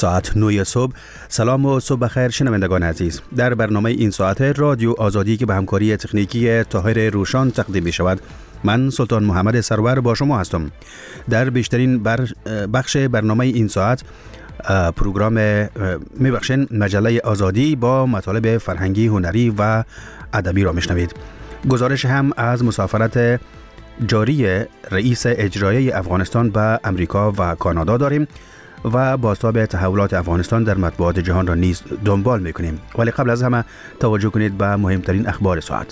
ساعت 9 صبح. سلام و صبح بخیر شنوندگان عزیز. در برنامه این ساعت رادیو آزادی که به همکاری تکنیکی طاهر روشان تقدیم می شود، من سلطان محمد سرور با شما هستم. در بیشترین بخش برنامه این ساعت پروگرام مجله آزادی با مطالب فرهنگی، هنری و ادبی را میشنوید. گزارش هم از مسافرت جاری رئیس اجرایی افغانستان به امریکا و کانادا داریم و بازتاب تحولات افغانستان در مطبوعات جهان را نیز دنبال میکنیم. ولی قبل از همه توجه کنید به مهمترین اخبار ساعت.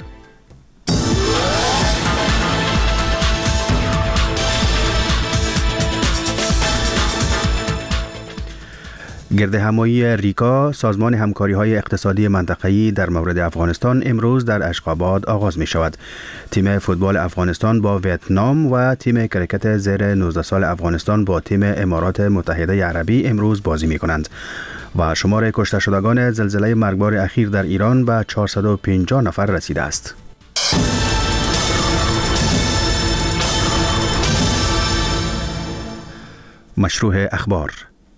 گرد همایی ریکا، سازمان همکاری‌های اقتصادی منطقه‌ای در مورد افغانستان، امروز در اشقاباد آغاز می شود. تیم فوتبال افغانستان با ویتنام و تیم کرکت زیر 19 سال افغانستان با تیم امارات متحده عربی امروز بازی می کنند و شمار کشته شدگان زلزله مرگبار اخیر در ایران به 450 نفر رسیده است. مشروع اخبار.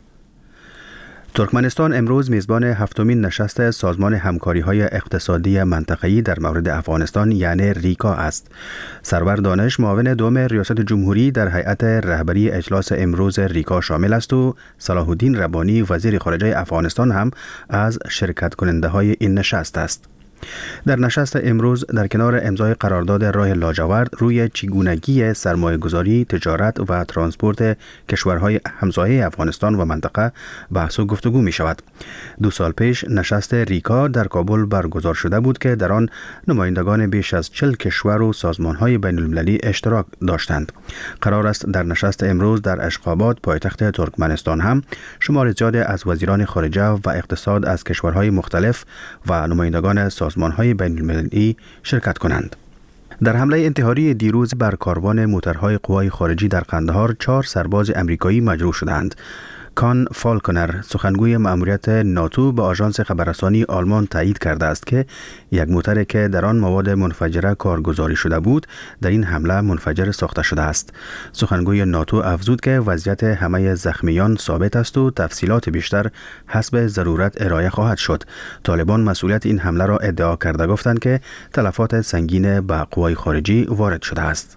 ترکمنستان امروز میزبان هفتمین نشست سازمان همکاری‌های اقتصادی منطقه‌ای در مورد افغانستان یعنی ریکا است. سرور دانش، معاون دوم ریاست جمهوری در هیئت رهبری اجلاس امروز ریکا شامل است و صلاح الدین ربانی وزیر خارجه افغانستان هم از شرکت کننده‌های این نشست است. در نشست امروز در کنار امضای قرارداد راه لاجورد روی چگونگی سرمایه‌گذاری، تجارت و ترانسپورت کشورهای همسایه افغانستان و منطقه بحث و گفتگو می شود. 2 سال پیش نشست ریکا در کابل برگزار شده بود که در آن نمایندگان بیش از 40 کشور و سازمان‌های بین‌المللی اشتراک داشتند. قرار است در نشست امروز در اشقاباد پایتخت ترکمنستان هم شمار زیادی از وزیران خارجه و اقتصاد از کشورهای مختلف و نمایندگان سازمان‌های بین‌المللی شرکت کنند. در حمله انتحاری دیروز بر کاروان موترهای قوای خارجی در قندهار 4 سرباز امریکایی مجروح شدند. کان فالکنر، سخنگوی مأموریت ناتو، به آژانس خبررسانی آلمان تایید کرده است که یک موتر که در آن مواد منفجره کارگزاری شده بود در این حمله منفجر ساخته شده است. سخنگوی ناتو افزود که وضعیت همه زخمیان ثابت است و تفصیلات بیشتر حسب ضرورت ارائه خواهد شد. طالبان مسئولیت این حمله را ادعا کرده گفتند که تلفات سنگین به قوای خارجی وارد شده است.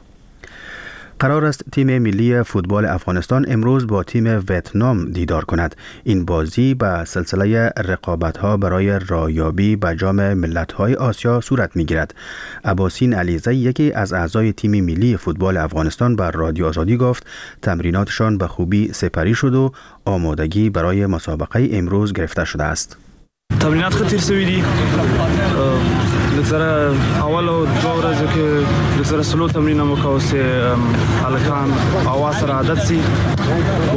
قرار است تیم ملی فوتبال افغانستان امروز با تیم ویتنام دیدار کند. این بازی به سلسله رقابت‌ها برای رایابی به جام ملت‌های آسیا صورت می‌گیرد. عباسین علیزی، یکی از اعضای تیم ملی فوتبال افغانستان، بر رادیو آزادی گفت تمریناتشان به خوبی سپری شد و آمادگی برای مسابقه امروز گرفته شده است. تمرینات خطیر سوی دی. لکسره اول و 2 ورځې کې لکسره سلو تمرین هم وکړو چې هلکان هوا سره عادت سي و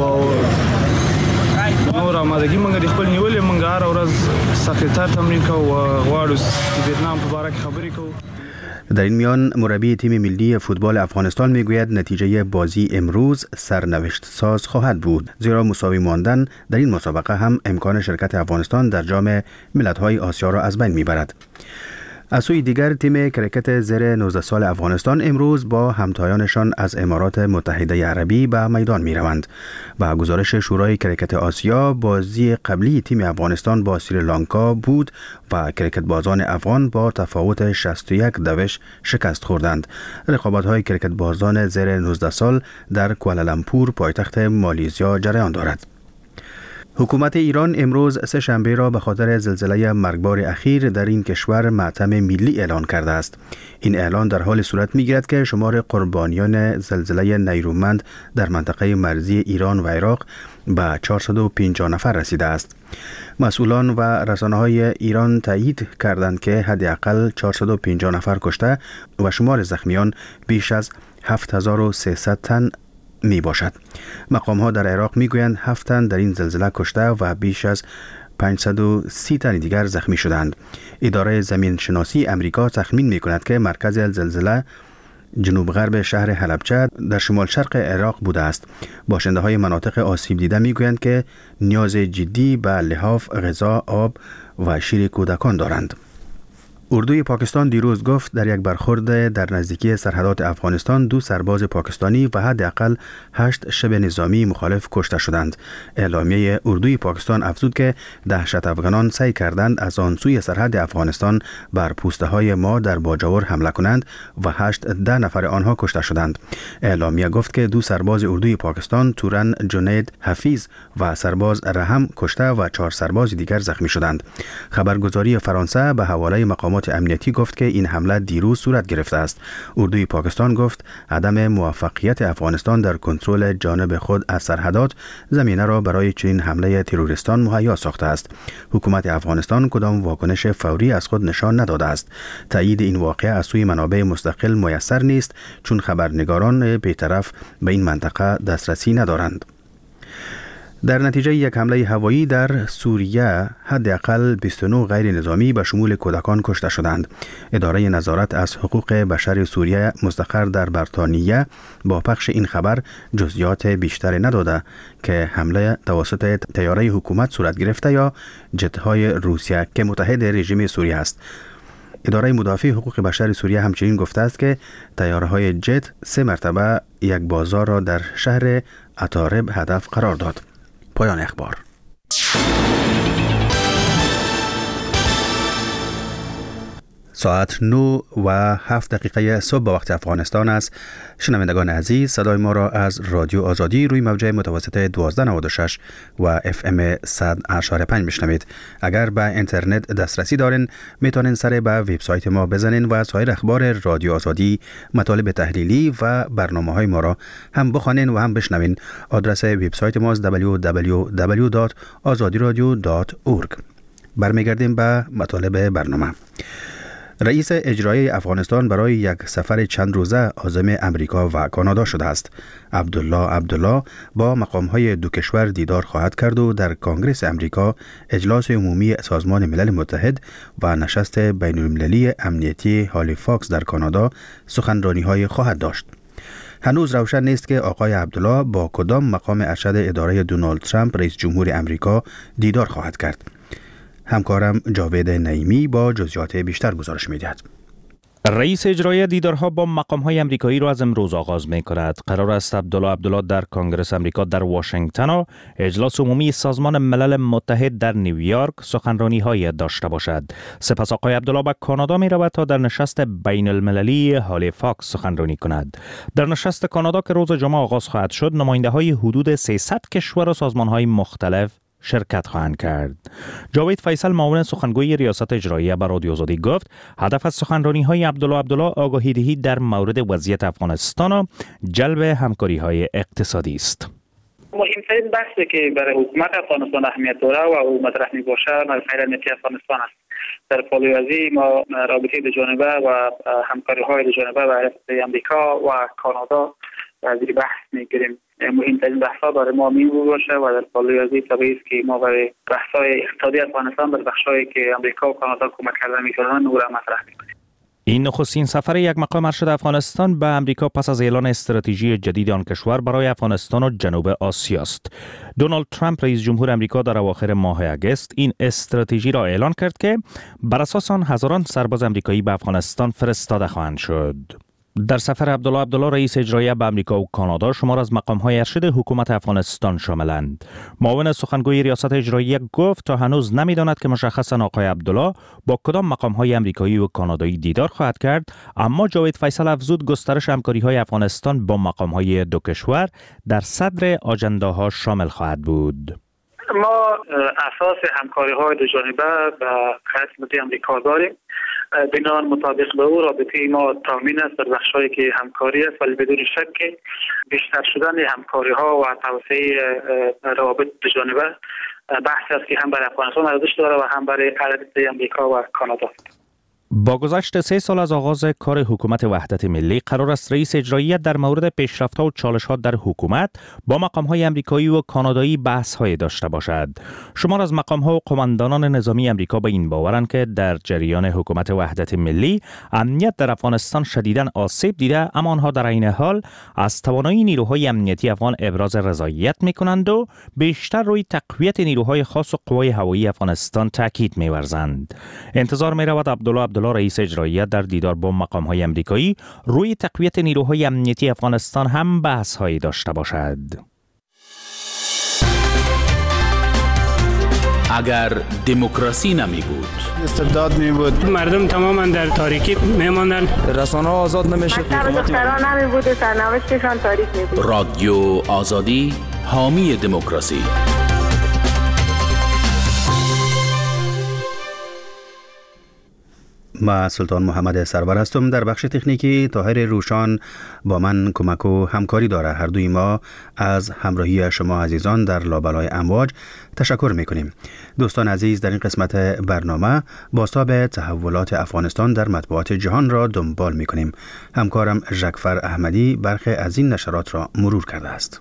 نور آمادګي موږ د خپل نیولې موږ هر ورځ سکتر تمرین کوو و غواړو چې ویتنام په باره کې خبرې کوو. در این میان مربی تیم ملی فوتبال افغانستان میگوید نتیجه بازی امروز سرنوشت ساز خواهد بود، زیرا مساوی ماندن در این مسابقه هم امکان شرکت افغانستان در جام ملت‌های آسیا را از بین میبرد. از سوی دیگر تیم کرکت زیر 19 سال افغانستان امروز با همتایانشان از امارات متحده عربی به میدان می روند. با گزارش شورای کرکت آسیا، بازی قبلی تیم افغانستان با سریلانکا بود و کرکت بازان افغان با تفاوت 61 شکست خوردند. رقابت‌های کرکت بازان زیر 19 سال در کوالالامپور پایتخت مالیزیا جریان دارد. حکومت ایران امروز سه شنبه را به خاطر زلزله مرگبار اخیر در این کشور ماتم ملی اعلان کرده است. این اعلان در حال صورت می‌گیرد که شمار قربانیان زلزله نیرومند در منطقه مرزی ایران و عراق به 450 نفر رسیده است. مسئولان و رسانه‌های ایران تایید کردند که حداقل 450 نفر کشته و شمار زخمیان بیش از 7300 تن می باشد. مقام ها در عراق می گویند 7 تن در این زلزله کشته و بیش از 530 تن دیگر زخمی شدند. اداره زمین شناسی امریکا تخمین می کند که مرکز زلزله جنوب غرب شهر حلبچه در شمال شرق عراق بوده است. باشنده های مناطق آسیب دیده می گویند که نیاز جدی به لحاف، غذا، آب و شیر کودکان دارند. اردوی پاکستان دیروز گفت در یک برخورد در نزدیکی سرحدات افغانستان 2 سرباز پاکستانی و حداقل 8 شبه نظامی مخالف کشته شدند. اعلامیه اردوی پاکستان افزود که دهشت افغانان سعی کردند از آن سوی سرحد افغانستان بر پوسته های ما در باجاور حمله کنند و 10 نفر آنها کشته شدند. اعلامیه گفت که 2 سرباز اردوی پاکستان تورن جنید حفیظ و سرباز رحم کشته و 4 سرباز دیگر زخمی شدند. خبرگزاری فرانسه به حواله مقامات امنیتی گفت که این حمله دیروز صورت گرفته است. اردوی پاکستان گفت عدم موفقیت افغانستان در کنترل جانب خود از سرحدات زمینه را برای چنین حمله تروریستان مهیا ساخته است. حکومت افغانستان کدام واکنش فوری از خود نشان نداده است. تایید این واقعه از سوی منابع مستقل میسر نیست چون خبرنگاران بی‌طرف به این منطقه دسترسی ندارند. در نتیجه یک حمله هوایی در سوریه حداقل 29 غیر نظامی به شمول کودکان کشته شدند. اداره نظارت از حقوق بشر سوریه مستقر در بریتانیا با پخش این خبر جزئیات بیشتری نداده که حمله توسط طیاره حکومت صورت گرفته یا جت‌های روسیه که متحد رژیم سوریه است. اداره مدافع حقوق بشر سوریه همچنین گفته است که طیاره‌های جت 3 مرتبه یک بازار را در شهر عطارب هدف قرار داد. پایان اخبار. ساعت 9:07 صبح به وقت افغانستان است. شنوندگان عزیز، صدای ما را از رادیو آزادی روی موجه متوسط 1296 و FM 100.5 میشنوید. اگر به اینترنت دسترسی دارین میتونین سر به وبسایت ما بزنین و سایر اخبار رادیو آزادی، مطالب تحلیلی و برنامه‌های ما را هم بخوانین و هم بشنوین. آدرس وبسایت ما www.azadiradio.org. برمیگردیم به مطالب برنامه. رئیس اجرایی افغانستان برای یک سفر چند روزه عازم امریکا و کانادا شده است. عبدالله با مقام‌های دو کشور دیدار خواهد کرد و در کنگره امریکا، اجلاس عمومی سازمان ملل متحد و نشست بین‌المللی امنیتی هالیفاکس در کانادا سخنرانی‌های خواهد داشت. هنوز روشن نیست که آقای عبدالله با کدام مقام ارشد اداره دونالد ترامپ رئیس جمهور امریکا دیدار خواهد کرد. همکارم جاوید نعیمی با جزئیات بیشتر گزارش می‌دهد. رئیس اجرایی دیدارها با مقام‌های آمریکایی را از امروز آغاز می‌کند. قرار است عبدالله در کنگره آمریکا در واشنگتن و اجلاس عمومی سازمان ملل متحد در نیویورک سخنرانی‌های داشته باشد. سپس آقای عبدالله به کانادا می‌رود تا در نشست بین‌المللی هالیفاکس سخنرانی کند. در نشست کانادا که روز جمعه آغاز خواهد شد، نماینده‌های حدود 300 کشور و سازمان‌های مختلف شرکت خواهند کرد. جاوید فیصل، معاون سخنگوی ریاست اجراییه، به رادیو آزادی گفت هدف از سخنرانی‌های عبدالله آگاهی دهی در مورد وضعیت افغانستان و جلب همکاری‌های اقتصادی است. مهمترین بحثی که برای حکومت افغانستان اهمیت داره و او مطرح می‌باشه مسئله امنیتی افغانستان است. در پالوی ازی ما رابطه دو جانبه و همکاری‌های دو جانبه و امریکا و کانادا زیر بحث می‌گیریم. مهمترین بحث‌ها برای ما باشه و در پالوی ازی طبیعی است که ما برای بحث‌های اقتصادی افغانستان در بخش‌هایی که امریکا و کانادا کمک کردن می‌کنن او را مطرح می‌کنیم. این نخستین سفر یک مقام ارشد افغانستان به امریکا پس از اعلان استراتژی جدید آن کشور برای افغانستان و جنوب آسیا است. دونالد ترامپ رئیس جمهور امریکا در اواخر ماه اگست این استراتژی را اعلان کرد که بر اساس آن هزاران سرباز امریکایی به افغانستان فرستاده خواهند شد. در سفر عبدالله رئیس اجرایی به امریکا و کانادا شمار از مقام‌های ارشد حکومت افغانستان شاملند. معاون سخنگوی ریاست اجرایی گفت تا هنوز نمی‌داند که مشخصاً آقای عبدالله با کدام مقام‌های امریکایی و کانادایی دیدار خواهد کرد، اما جاوید فیصل افزود گسترش همکاری‌های افغانستان با مقام‌های دو کشور در صدر آجنداها شامل خواهد بود. ما اساس همکاری‌های دو جانبه با خدمت امریکا داریم. بنان مطابق به او رابطه ما تامین است در بخش‌هایی که همکاری است، ولی بدون شک که بیشتر شدن همکاری‌ها و توسعه روابط دو جانبه بحثی است که هم برای افغانستان ارزش داره و هم برای علاقه امریکا و کانادا. با گذشت 3 سال از آغاز کار حکومت وحدت ملی، قرار است رئیس اجرایی در مورد پیشرفت‌ها و چالش‌ها در حکومت با مقام‌های آمریکایی و کانادایی بحث‌های داشته باشد. شمار از مقام‌ها و قماندانان نظامی آمریکا به این باورند که در جریان حکومت وحدت ملی امنیت در افغانستان شدیداً آسیب دیده، اما آنها در عین حال از توانایی نیروهای امنیتی افغان ابراز رضایت می‌کنند و بیشتر روی تقویت نیروهای خاص و قوای هوایی افغانستان تاکید می‌ورزند. انتظار می‌رود عبدالله والا رئیس اجرایی در دیدار با مقام‌های آمریکایی روی تقویت نیروهای امنیتی افغانستان هم بحث‌هایی داشته باشد. اگر دموکراسی نمی بود، استبداد می بود، مردم تماما در تاریکی می ماندن، رسانه ها آزاد نمی شد، دختران نمی بود، سرنوشتشان تاریک می بود. رادیو آزادی حامی دموکراسی. ما سلطان محمد سرور هستم. در بخش تکنیکی طاهر روشان با من کمک و همکاری داره. هر دوی ما از همراهی شما عزیزان در لابلای امواج تشکر میکنیم. دوستان عزیز، در این قسمت برنامه بازتاب تحولات افغانستان در مطبوعات جهان را دنبال میکنیم. همکارم ژکفر احمدی برخی از این نشرات را مرور کرده است.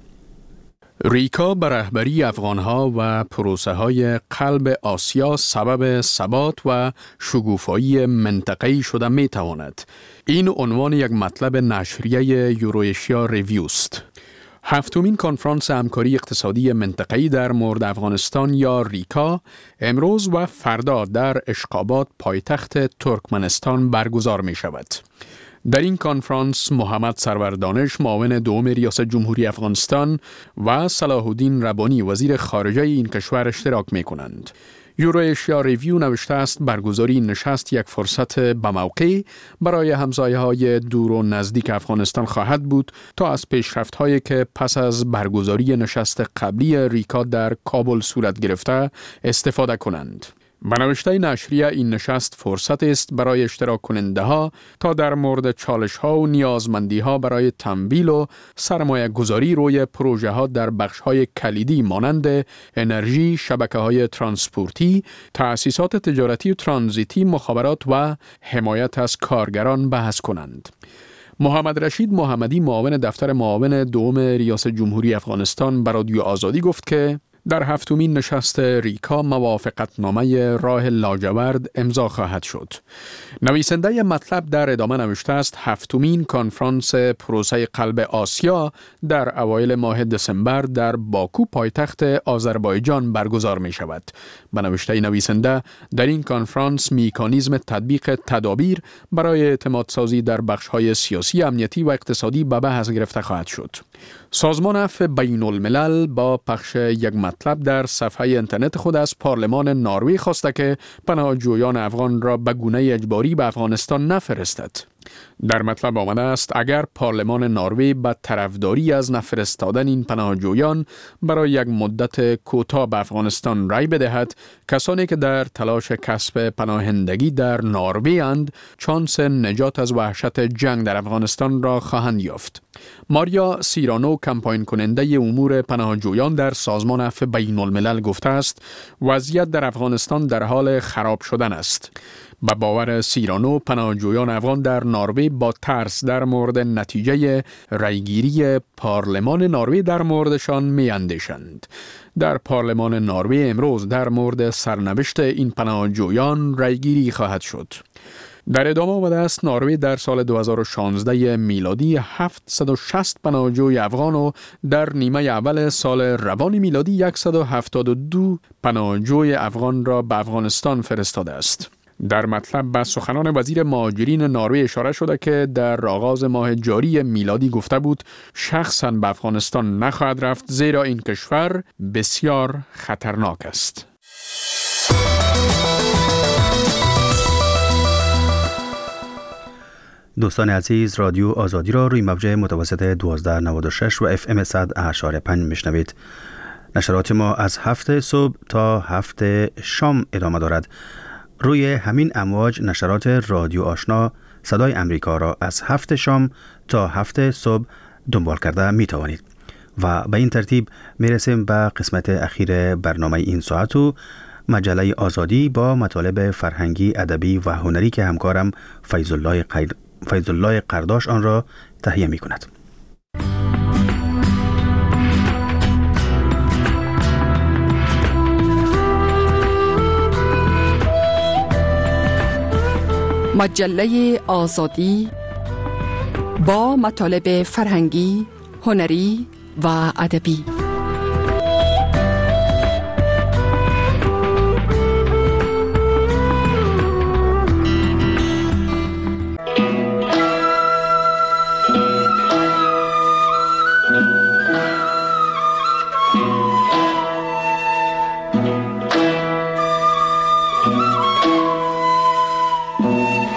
ریکا به رهبری افغانها و پروسه های قلب آسیا سبب ثبات و شکوفایی منطقه‌ای شده می تواند. این عنوان یک مطلب نشریه یورویشیا ریویوست. هفتمین کنفرانس همکاری اقتصادی منطقه‌ای در مورد افغانستان یا ریکا امروز و فردا در اشقاباد پایتخت ترکمنستان برگزار می شود. در این کنفرانس محمد سرور دانش معاون دوم ریاست جمهوری افغانستان و صلاح الدین ربانی وزیر خارجه این کشور اشتراک می کنند. یورویشیا ریویو نوشته است برگزاری نشست یک فرصت بموقع برای همسایه‌های دور و نزدیک افغانستان خواهد بود تا از پیشرفت‌هایی که پس از برگزاری نشست قبلی ریکا در کابل صورت گرفته استفاده کنند. به نوشته نشریه این نشست فرصت است برای اشتراک کننده ها تا در مورد چالش ها و نیازمندی ها برای تمویل و سرمایه گذاری روی پروژه ها در بخش های کلیدی مانند انرژی، شبکه های ترانسپورتی، تأسیسات تجارتی و ترانزیتی، مخابرات و حمایت از کارگران بحث کنند. محمد رشید محمدی معاون دفتر معاون دوم ریاست جمهوری افغانستان به رادیو آزادی گفت که در هفتمین نشست ریکا موافقتنامه راه لاجورد امضا خواهد شد. نویسنده مطلب در ادامه نوشته است هفتمین کنفرانس پروسه قلب آسیا در اوایل ماه دسامبر در باکو پایتخت آذربایجان برگزار می شود. به نوشته نویسنده در این کنفرانس مکانیزم تطبیق تدابیر برای اعتمادسازی در بخش‌های سیاسی، امنیتی و اقتصادی به بحث گرفته خواهد شد. سازمان عفو بین الملل با پخش یک مطلب در صفحه اینترنت خود از پارلمان نروژ خواسته که پناهجویان افغان را به گونه اجباری به افغانستان نفرستد. در مطلب آمده است اگر پارلمان نروژ به طرفداری از نفرستادن این پناهجویان برای یک مدت کوتاه به افغانستان رای بدهد، کسانی که در تلاش کسب پناهندگی در نروژ اند چانس نجات از وحشت جنگ در افغانستان را خواهند یافت. ماریا سیرانو کمپاین کننده امور پناهجویان در سازمان عفو بین الملل گفته است وضعیت در افغانستان در حال خراب شدن است. به باور سیرانو پناهجویان افغان در نروژ با ترس در مورد نتیجه رایگیری پارلمان نروژ در موردشان می‌اندیشند. در پارلمان نروژ امروز در مورد سرنوشت این پناهجویان رایگیری خواهد شد. در ادامه آمده است نروژ در سال 2016 میلادی 760 پناهجوی افغان و در نیمه اول سال روان میلادی 172 پناهجوی افغان را به افغانستان فرستاده است. در مطلب به سخنان وزیر مهاجرین نروژ اشاره شده که در آغاز ماه جاری میلادی گفته بود شخصاً به افغانستان نخواهد رفت زیرا این کشور بسیار خطرناک است. دوستان عزیز، رادیو آزادی را روی موج متوسط 1296 و FM 100.5 میشنوید. نشرات ما از 7 صبح تا 7 شام ادامه دارد. روی همین امواج نشرات رادیو آشنا صدای امریکا را از 7 شام تا 7 صبح دنبال کرده می توانید. و به این ترتیب می رسیم به قسمت اخیر برنامه این ساعت و مجله آزادی با مطالب فرهنگی، ادبی و هنری که همکارم فیضالله قرداش آن را تهیه می کند. مجله آزادی با مطالب فرهنگی، هنری و ادبی.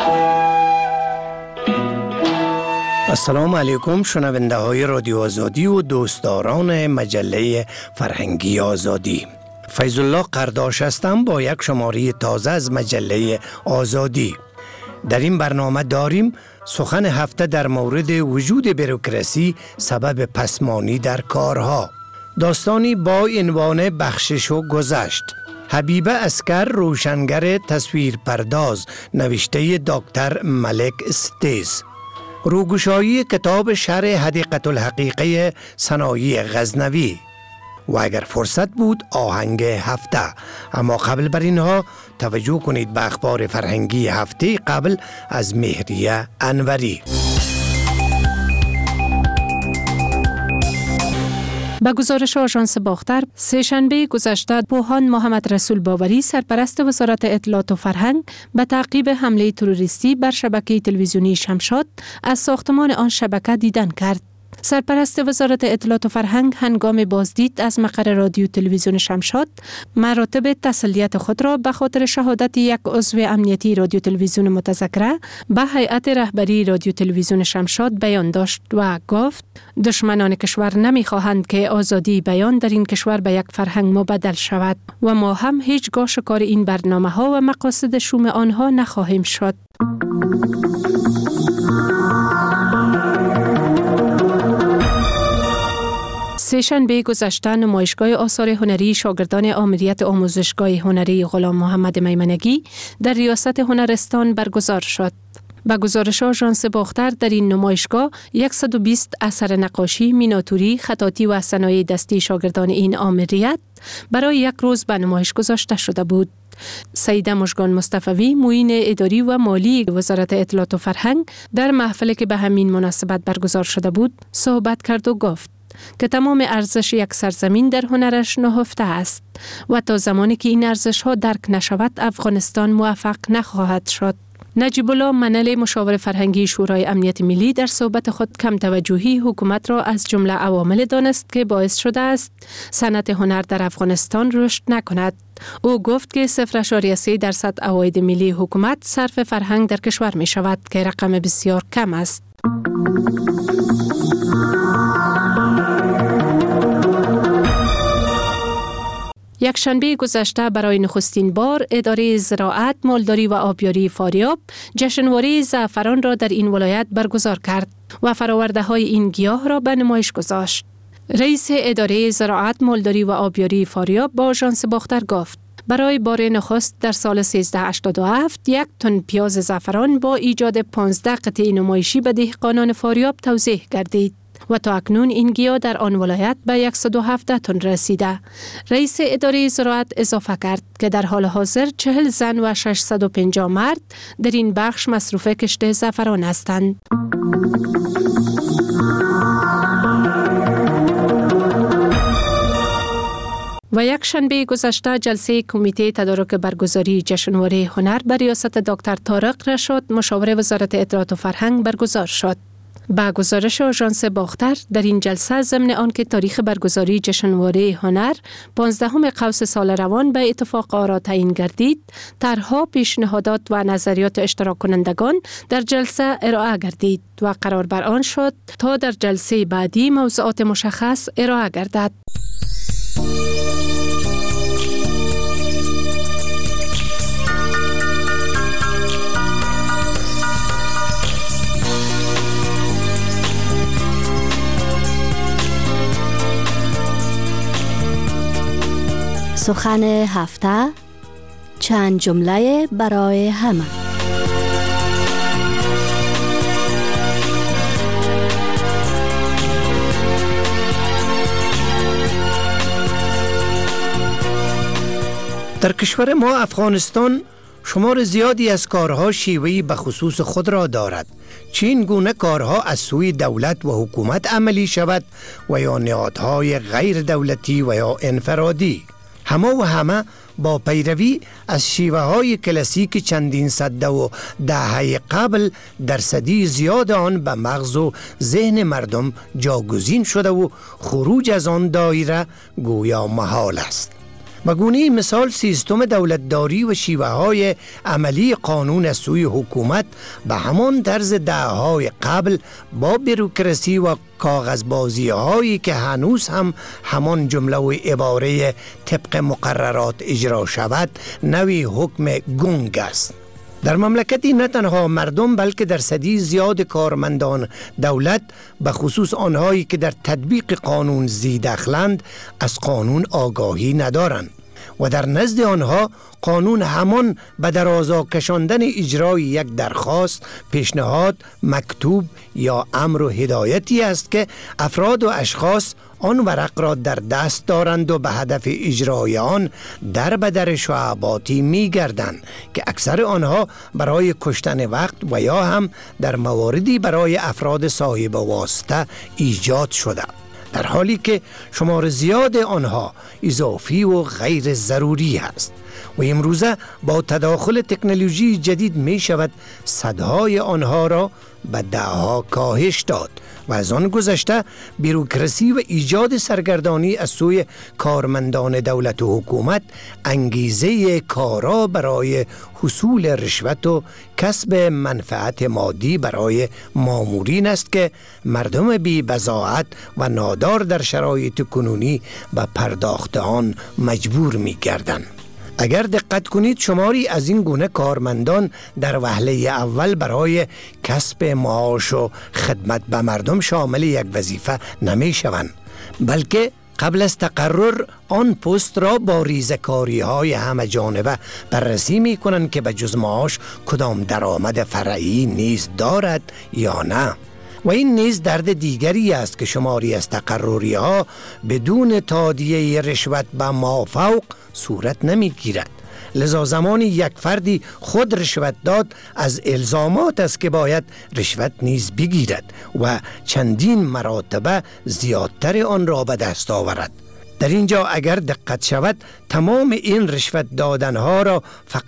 السلام علیکم شنونده های رادیو آزادی و دوستداران مجله فرهنگی آزادی. فیض الله قرداش هستم با یک شماره تازه از مجله آزادی. در این برنامه داریم سخن هفته در مورد وجود بروکراسی سبب پسمانی در کارها. داستانی با عنوان بخشش و گذشت. حبیبه اسکر روشنگر تصویرپرداز نوشته دکتر ملک استیز. روگشایی کتاب شرح حدیقه الحقیقه صنایع غزنوی و اگر فرصت بود آهنگ هفته. اما قبل بر اینها توجه کنید به اخبار فرهنگی هفته قبل از مهریه انوری. با گزارش آژانس باختر سه‌شنبه گذشته بوهان محمد رسول باوری سرپرست وزارت اطلاعات و فرهنگ به تعقیب حمله تروریستی بر شبکه تلویزیونی شمشاد از ساختمان آن شبکه دیدن کرد. سرپرست وزارت اطلاعات و فرهنگ هنگام بازدید از مقر رادیو تلویزیون شمشاد مراتب تسلیت خود را به خاطر شهادت یک عضو امنیتی رادیو تلویزیون متذکره به هیئت رهبری رادیو تلویزیون شمشاد بیان داشت و گفت دشمنان کشور نمی‌خواهند که آزادی بیان در این کشور به یک فرهنگ مبدل شود و ما هم هیچگاه شکار این برنامه‌ها و مقاصد شوم آنها نخواهیم شد. سه‌شنبه گذشته نمایشگاه آثار هنری شاگردان آمریت آموزشگاه هنری غلام محمد میمنگی در ریاست هنرستان برگزار شد. با گزارش آژانس باختر در این نمایشگاه 120 اثر نقاشی، میناتوری، خطاطی و صنایع دستی شاگردان این آمریت برای یک روز به نمایش گذاشته شده بود. سیده مژگان مصطفوی معین اداری و مالی وزارت اطلاعات و فرهنگ در محفلی که به همین مناسبت برگزار شده بود صحبت کرد و گفت که تمام ارزش یک سرزمین در هنرش نهفته است و تا زمانی که این ارزش ها درک نشود افغانستان موفق نخواهد شد. نجیب الله منل مشاور فرهنگی شورای امنیت ملی در صحبت خود کم توجهی حکومت را از جمله عوامل دانست که باعث شده است صنعت هنر در افغانستان رشد نکند. او گفت که 0.3% عواید ملی حکومت صرف فرهنگ در کشور می شود که رقم بسیار کم است. یک شنبه گذشته برای نخستین بار اداره زراعت، مالداری و آبیاری فاریاب جشنواره زعفران را در این ولایت برگزار کرد و فراورده های این گیاه را به نمایش گذاشت. رئیس اداره زراعت، مالداری و آبیاری فاریاب با آژانس باختر گفت برای بار نخست در سال 1387 یک تن پیاز زعفران با ایجاد 15 قطعه نمایشی به دهقانان فاریاب توزیع گردید و تا اکنون این گیاه در آن ولایت به 117 تن رسیده. رئیس اداره زراعت اضافه کرد که در حال حاضر 40 زن و 650 مرد در این بخش مصروف کشت زعفران هستند. و یک شنبه گذشته جلسه کمیته تدارک برگزاری جشنواره هنر به ریاست دکتر طارق رشاد مشاور وزارت اطلاعات و فرهنگ برگزار شد. با گزارش آژانس باختر در این جلسه ضمن آنکه تاریخ برگزاری جشنواره هنر 15 قوس سال روان به اتفاق آرا تعیین گردید، طرح‌ها، پیشنهادات و نظریات اشتراک کنندگان در جلسه ارائه گردید و قرار بر آن شد تا در جلسه بعدی موضوعات مشخص ارائه گردد. سخن هفته، چند جمله برای همه. در کشور ما افغانستان شمار زیادی از کارها شیوهی به خصوص خود را دارد. چین گونه کارها از سوی دولت و حکومت عملی شود و یا نهادهای غیر دولتی و یا انفرادی. همه با پیروی از شیوه های کلاسیک چندین صده و دهه قبل درصدی زیاد آن به مغز و ذهن مردم جاگزین شده و خروج از آن دایره گویا محال است. به گونه مثال سیستم دولتداری و شیوه های عملی قانون از سوی حکومت به همان طرز دهه‌های قبل با بروکراسی و کاغذبازی هایی که هنوز هم همان جمله و عباره طبق مقررات اجرا شود نوی حکم گنگ است. در مملکتی نه تنها مردم بلکه درصدی زیاد کارمندان دولت به خصوص آنهایی که در تطبیق قانون زی دخلند از قانون آگاهی ندارند و در نزد آنها قانون همان به درازا کشاندن اجرای یک درخواست، پیشنهاد، مکتوب یا امر و هدایتی است که افراد و اشخاص آن ورق را در دست دارند و به هدف اجرای آن در به در شعباتی می گردند که اکثر آنها برای کشتن وقت و یا هم در مواردی برای افراد صاحب واسطه ایجاد شده، در حالی که شمار زیاد آنها اضافی و غیر ضروری است و امروزه با تداخل تکنولوژی جدید می شود صدهای آنها را به دهها کاهش داد و از آن گذشته بروکراسی و ایجاد سرگردانی از سوی کارمندان دولت و حکومت انگیزه کارا برای حصول رشوت و کسب منفعت مادی برای مامورین است که مردم بی بضاعت و نادار در شرایط کنونی به پرداخت آن مجبور می گردند. اگر دقت کنید شماری از این گونه کارمندان در وهله اول برای کسب معاش و خدمت به مردم شامل یک وظیفه نمی شوند، بلکه قبل از تقرر آن پست را با ریزکاری های همه جانبه بررسی می کنند که به جز معاش کدام درآمد فرعی نیز دارد یا نه. و این نیز درد دیگری است که شماری از تقرری ها بدون تادیه رشوت به مافوق صورت نمی گیرد. لذا زمانی یک فردی خود رشوت داد از الزامات است که باید رشوت نیز بگیرد و چندین مراتبه زیادتر آن را به دست آورد. در اینجا اگر دقت شود تمام این رشوت دادنها را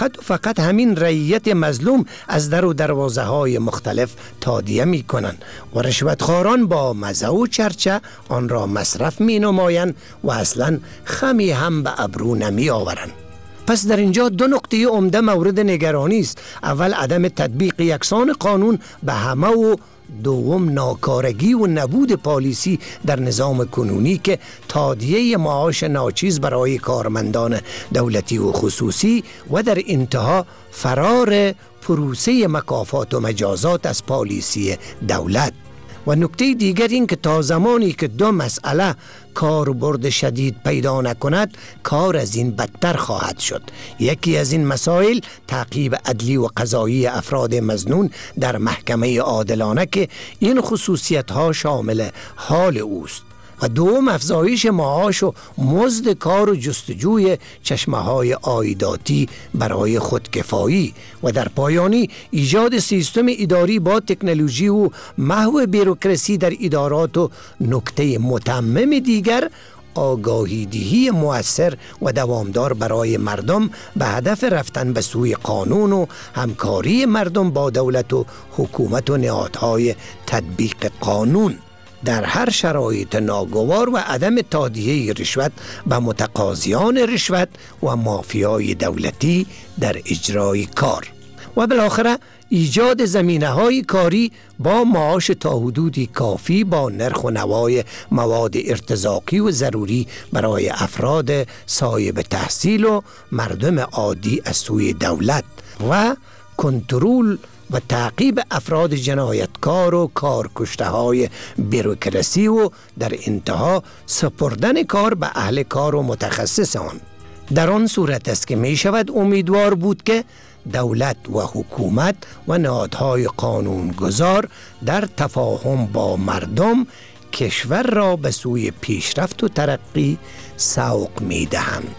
فقط همین رعیت مظلوم از در و دروازه های مختلف تادیه می کنند و رشوتخواران با مزه و چرچه آن را مصرف می نمایند و اصلا خمی هم به ابرو نمی آورند. پس در اینجا دو نکته عمده مورد نگرانی است. اول عدم تطبیق یکسان قانون به همه و دوم ناکارگی و نبود پالیسی در نظام کنونی که تادیه معاش ناچیز برای کارمندان دولتی و خصوصی و در انتها فرار پروسه مکافات و مجازات از پالیسی دولت. و نکته دیگر این که تا زمانی که دو مسئله کاربرد شدید پیدا نکند کار از این بدتر خواهد شد. یکی از این مسائل تعقیب عدلی و قضایی افراد مظنون در محکمه عادلانه که این خصوصیت ها شامل حال اوست و دوم افزایش معاش و مزد کار و جستجوی چشمه های عایداتی برای خودکفایی و در پایانی ایجاد سیستم اداری با تکنولوژی و محو بروکراسی در ادارات و نکته متمم دیگر آگاهی دهی مؤثر و دوامدار برای مردم به هدف رفتن به سوی قانون و همکاری مردم با دولت و حکومت و نهادهای تطبیق قانون در هر شرایط ناگوار و عدم تادیه رشوت به متقاضیان رشوت و مافیای دولتی در اجرای کار و بالاخره ایجاد زمینه‌های کاری با معاش تا حدودی کافی با نرخ و نوای مواد ارتزاقی و ضروری برای افراد صاحب تحصیل و مردم عادی از سوی دولت و کنترل و تعقیب افراد جنایتکار و کارکشته های بروکراسی و در انتها سپردن کار به اهل کار و متخصص آن. در آن صورت است که می شود امیدوار بود که دولت و حکومت و نهادهای قانونگذار در تفاهم با مردم کشور را به سوی پیشرفت و ترقی سوق می دهند.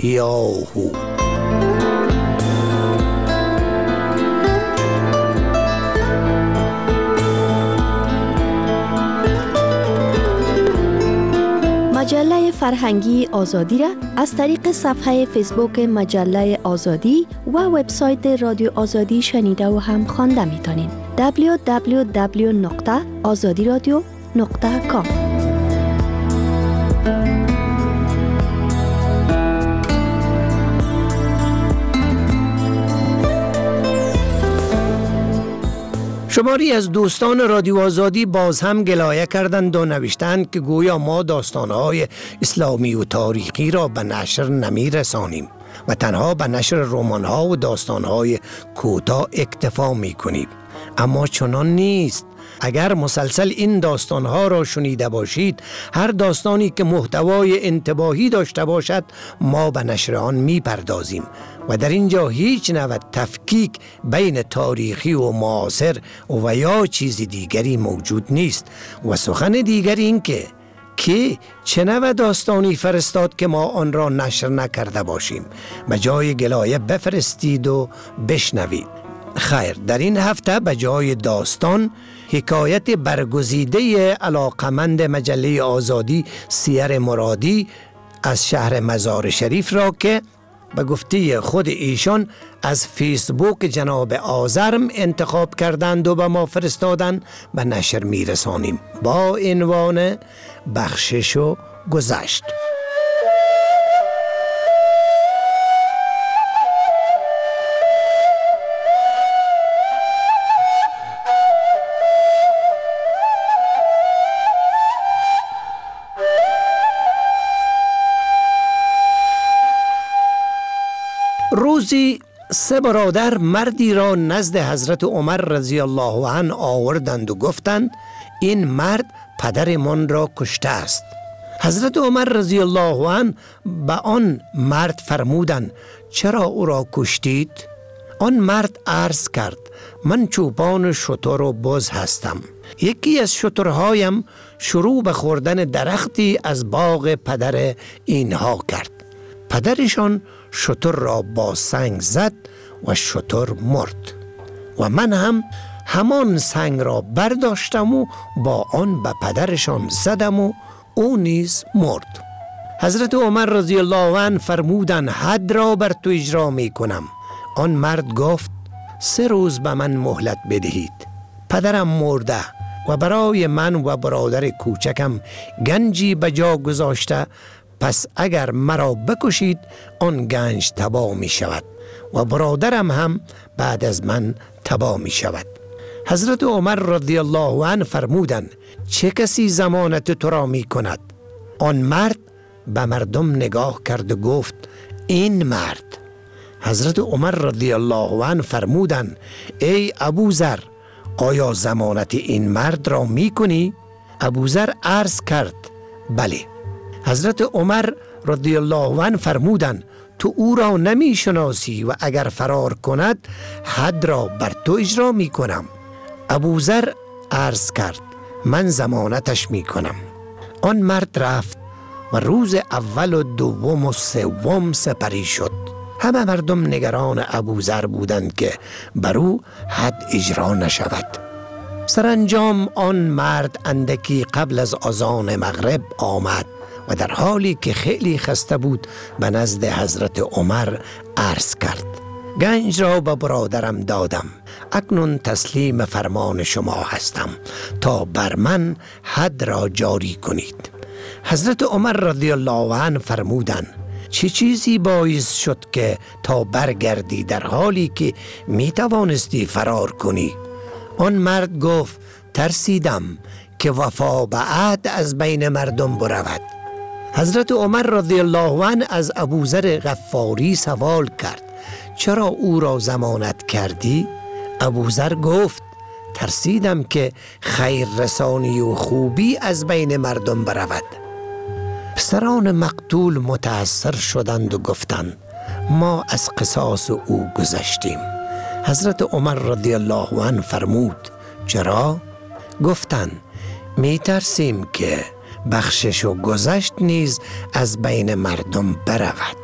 یاهو. مجله فرهنگی آزادی را از طریق صفحه فیسبوک مجله آزادی و وبسایت رادیو آزادی شنیده و هم خوانده می‌تونین. www.azadiradio.com شماری از دوستان رادیو آزادی باز هم گلایه کردند و نوشتند که گویا ما داستانهای اسلامی و تاریخی را به نشر نمی رسانیم و تنها به نشر رمان‌ها و داستانهای کوتاه اکتفا می کنیم. اما چنان نیست. اگر مسلسل این داستانها را شنیده باشید، هر داستانی که محتوای انتباهی داشته باشد ما به نشر آن می پردازیم و در اینجا هیچ نوع تفکیک بین تاریخی و معاصر و یا چیز دیگری موجود نیست. و سخن دیگر این که چه نوع داستانی فرستاد که ما آن را نشر نکرده باشیم؟ به جای گلایه بفرستید و بشنوید. خیر، در این هفته به جای داستان حکایت برگزیده علاقمند مجله آزادی سیر مرادی از شهر مزار شریف را که به گفته خود ایشان از فیسبوک جناب آزرم انتخاب کردند و به ما فرستادند به نشر میرسانیم با عنوان بخشش و گذشت. روزی 3 برادر مردی را نزد حضرت عمر رضی الله عنه آوردند و گفتند این مرد پدرمان را کشته است. حضرت عمر رضی الله عنه به آن مرد فرمودند چرا او را کشتید؟ آن مرد عرض کرد من چوپان شتر و بز هستم. یکی از شترهایم شروع به خوردن درختی از باغ پدر اینها کرد. پدرشان شتر را با سنگ زد و شتر مرد و من هم همان سنگ را برداشتم و با آن به پدرشان زدم و او نیز مرد. حضرت عمر رضی الله عنه فرمودند حد را بر تو اجرا می کنم. آن مرد گفت 3 روز به من مهلت بدهید. پدرم مرده و برای من و برادر کوچکم گنجی به جا گذاشته، پس اگر مرا بکشید آن گنج تباه می شود و برادرم هم بعد از من تباه می شود. حضرت عمر رضی الله عنه فرمودند چه کسی ضمانت تو را می کند؟ آن مرد به مردم نگاه کرد و گفت این مرد. حضرت عمر رضی الله عنه فرمودند ای ابوذر آیا ضمانت این مرد را می کنی؟ ابوذر عرض کرد بله. حضرت عمر رضی الله عنه فرمودند تو او را نمی شناسی و اگر فرار کند حد را بر تو اجرا می کنم. ابوذر عرض کرد من ضمانتش می کنم. آن مرد رفت و روز اول و دوم و سوم سپری شد. همه مردم نگران ابوذر بودند که بر او حد اجرا نشود. سرانجام آن مرد اندکی قبل از اذان مغرب آمد و در حالی که خیلی خسته بود به نزد حضرت عمر عرض کرد گنج را به برادرم دادم، اکنون تسلیم فرمان شما هستم تا بر من حد را جاری کنید. حضرت عمر رضی الله عنه فرمودند چه چیزی باعث شد که تا برگردی در حالی که می توانستی فرار کنی؟ آن مرد گفت ترسیدم که وفا به عهد از بین مردم برود. حضرت عمر رضی الله عنه از ابوذر غفاری سوال کرد چرا او را ضمانت کردی؟ ابوذر گفت ترسیدم که خیر رسانی و خوبی از بین مردم برود. پسران مقتول متأثر شدند و گفتند ما از قصاص او گذشتیم. حضرت عمر رضی الله عنه فرمود چرا؟ گفتند می ترسیم که بخشش و گذشت نیز از بین مردم برود.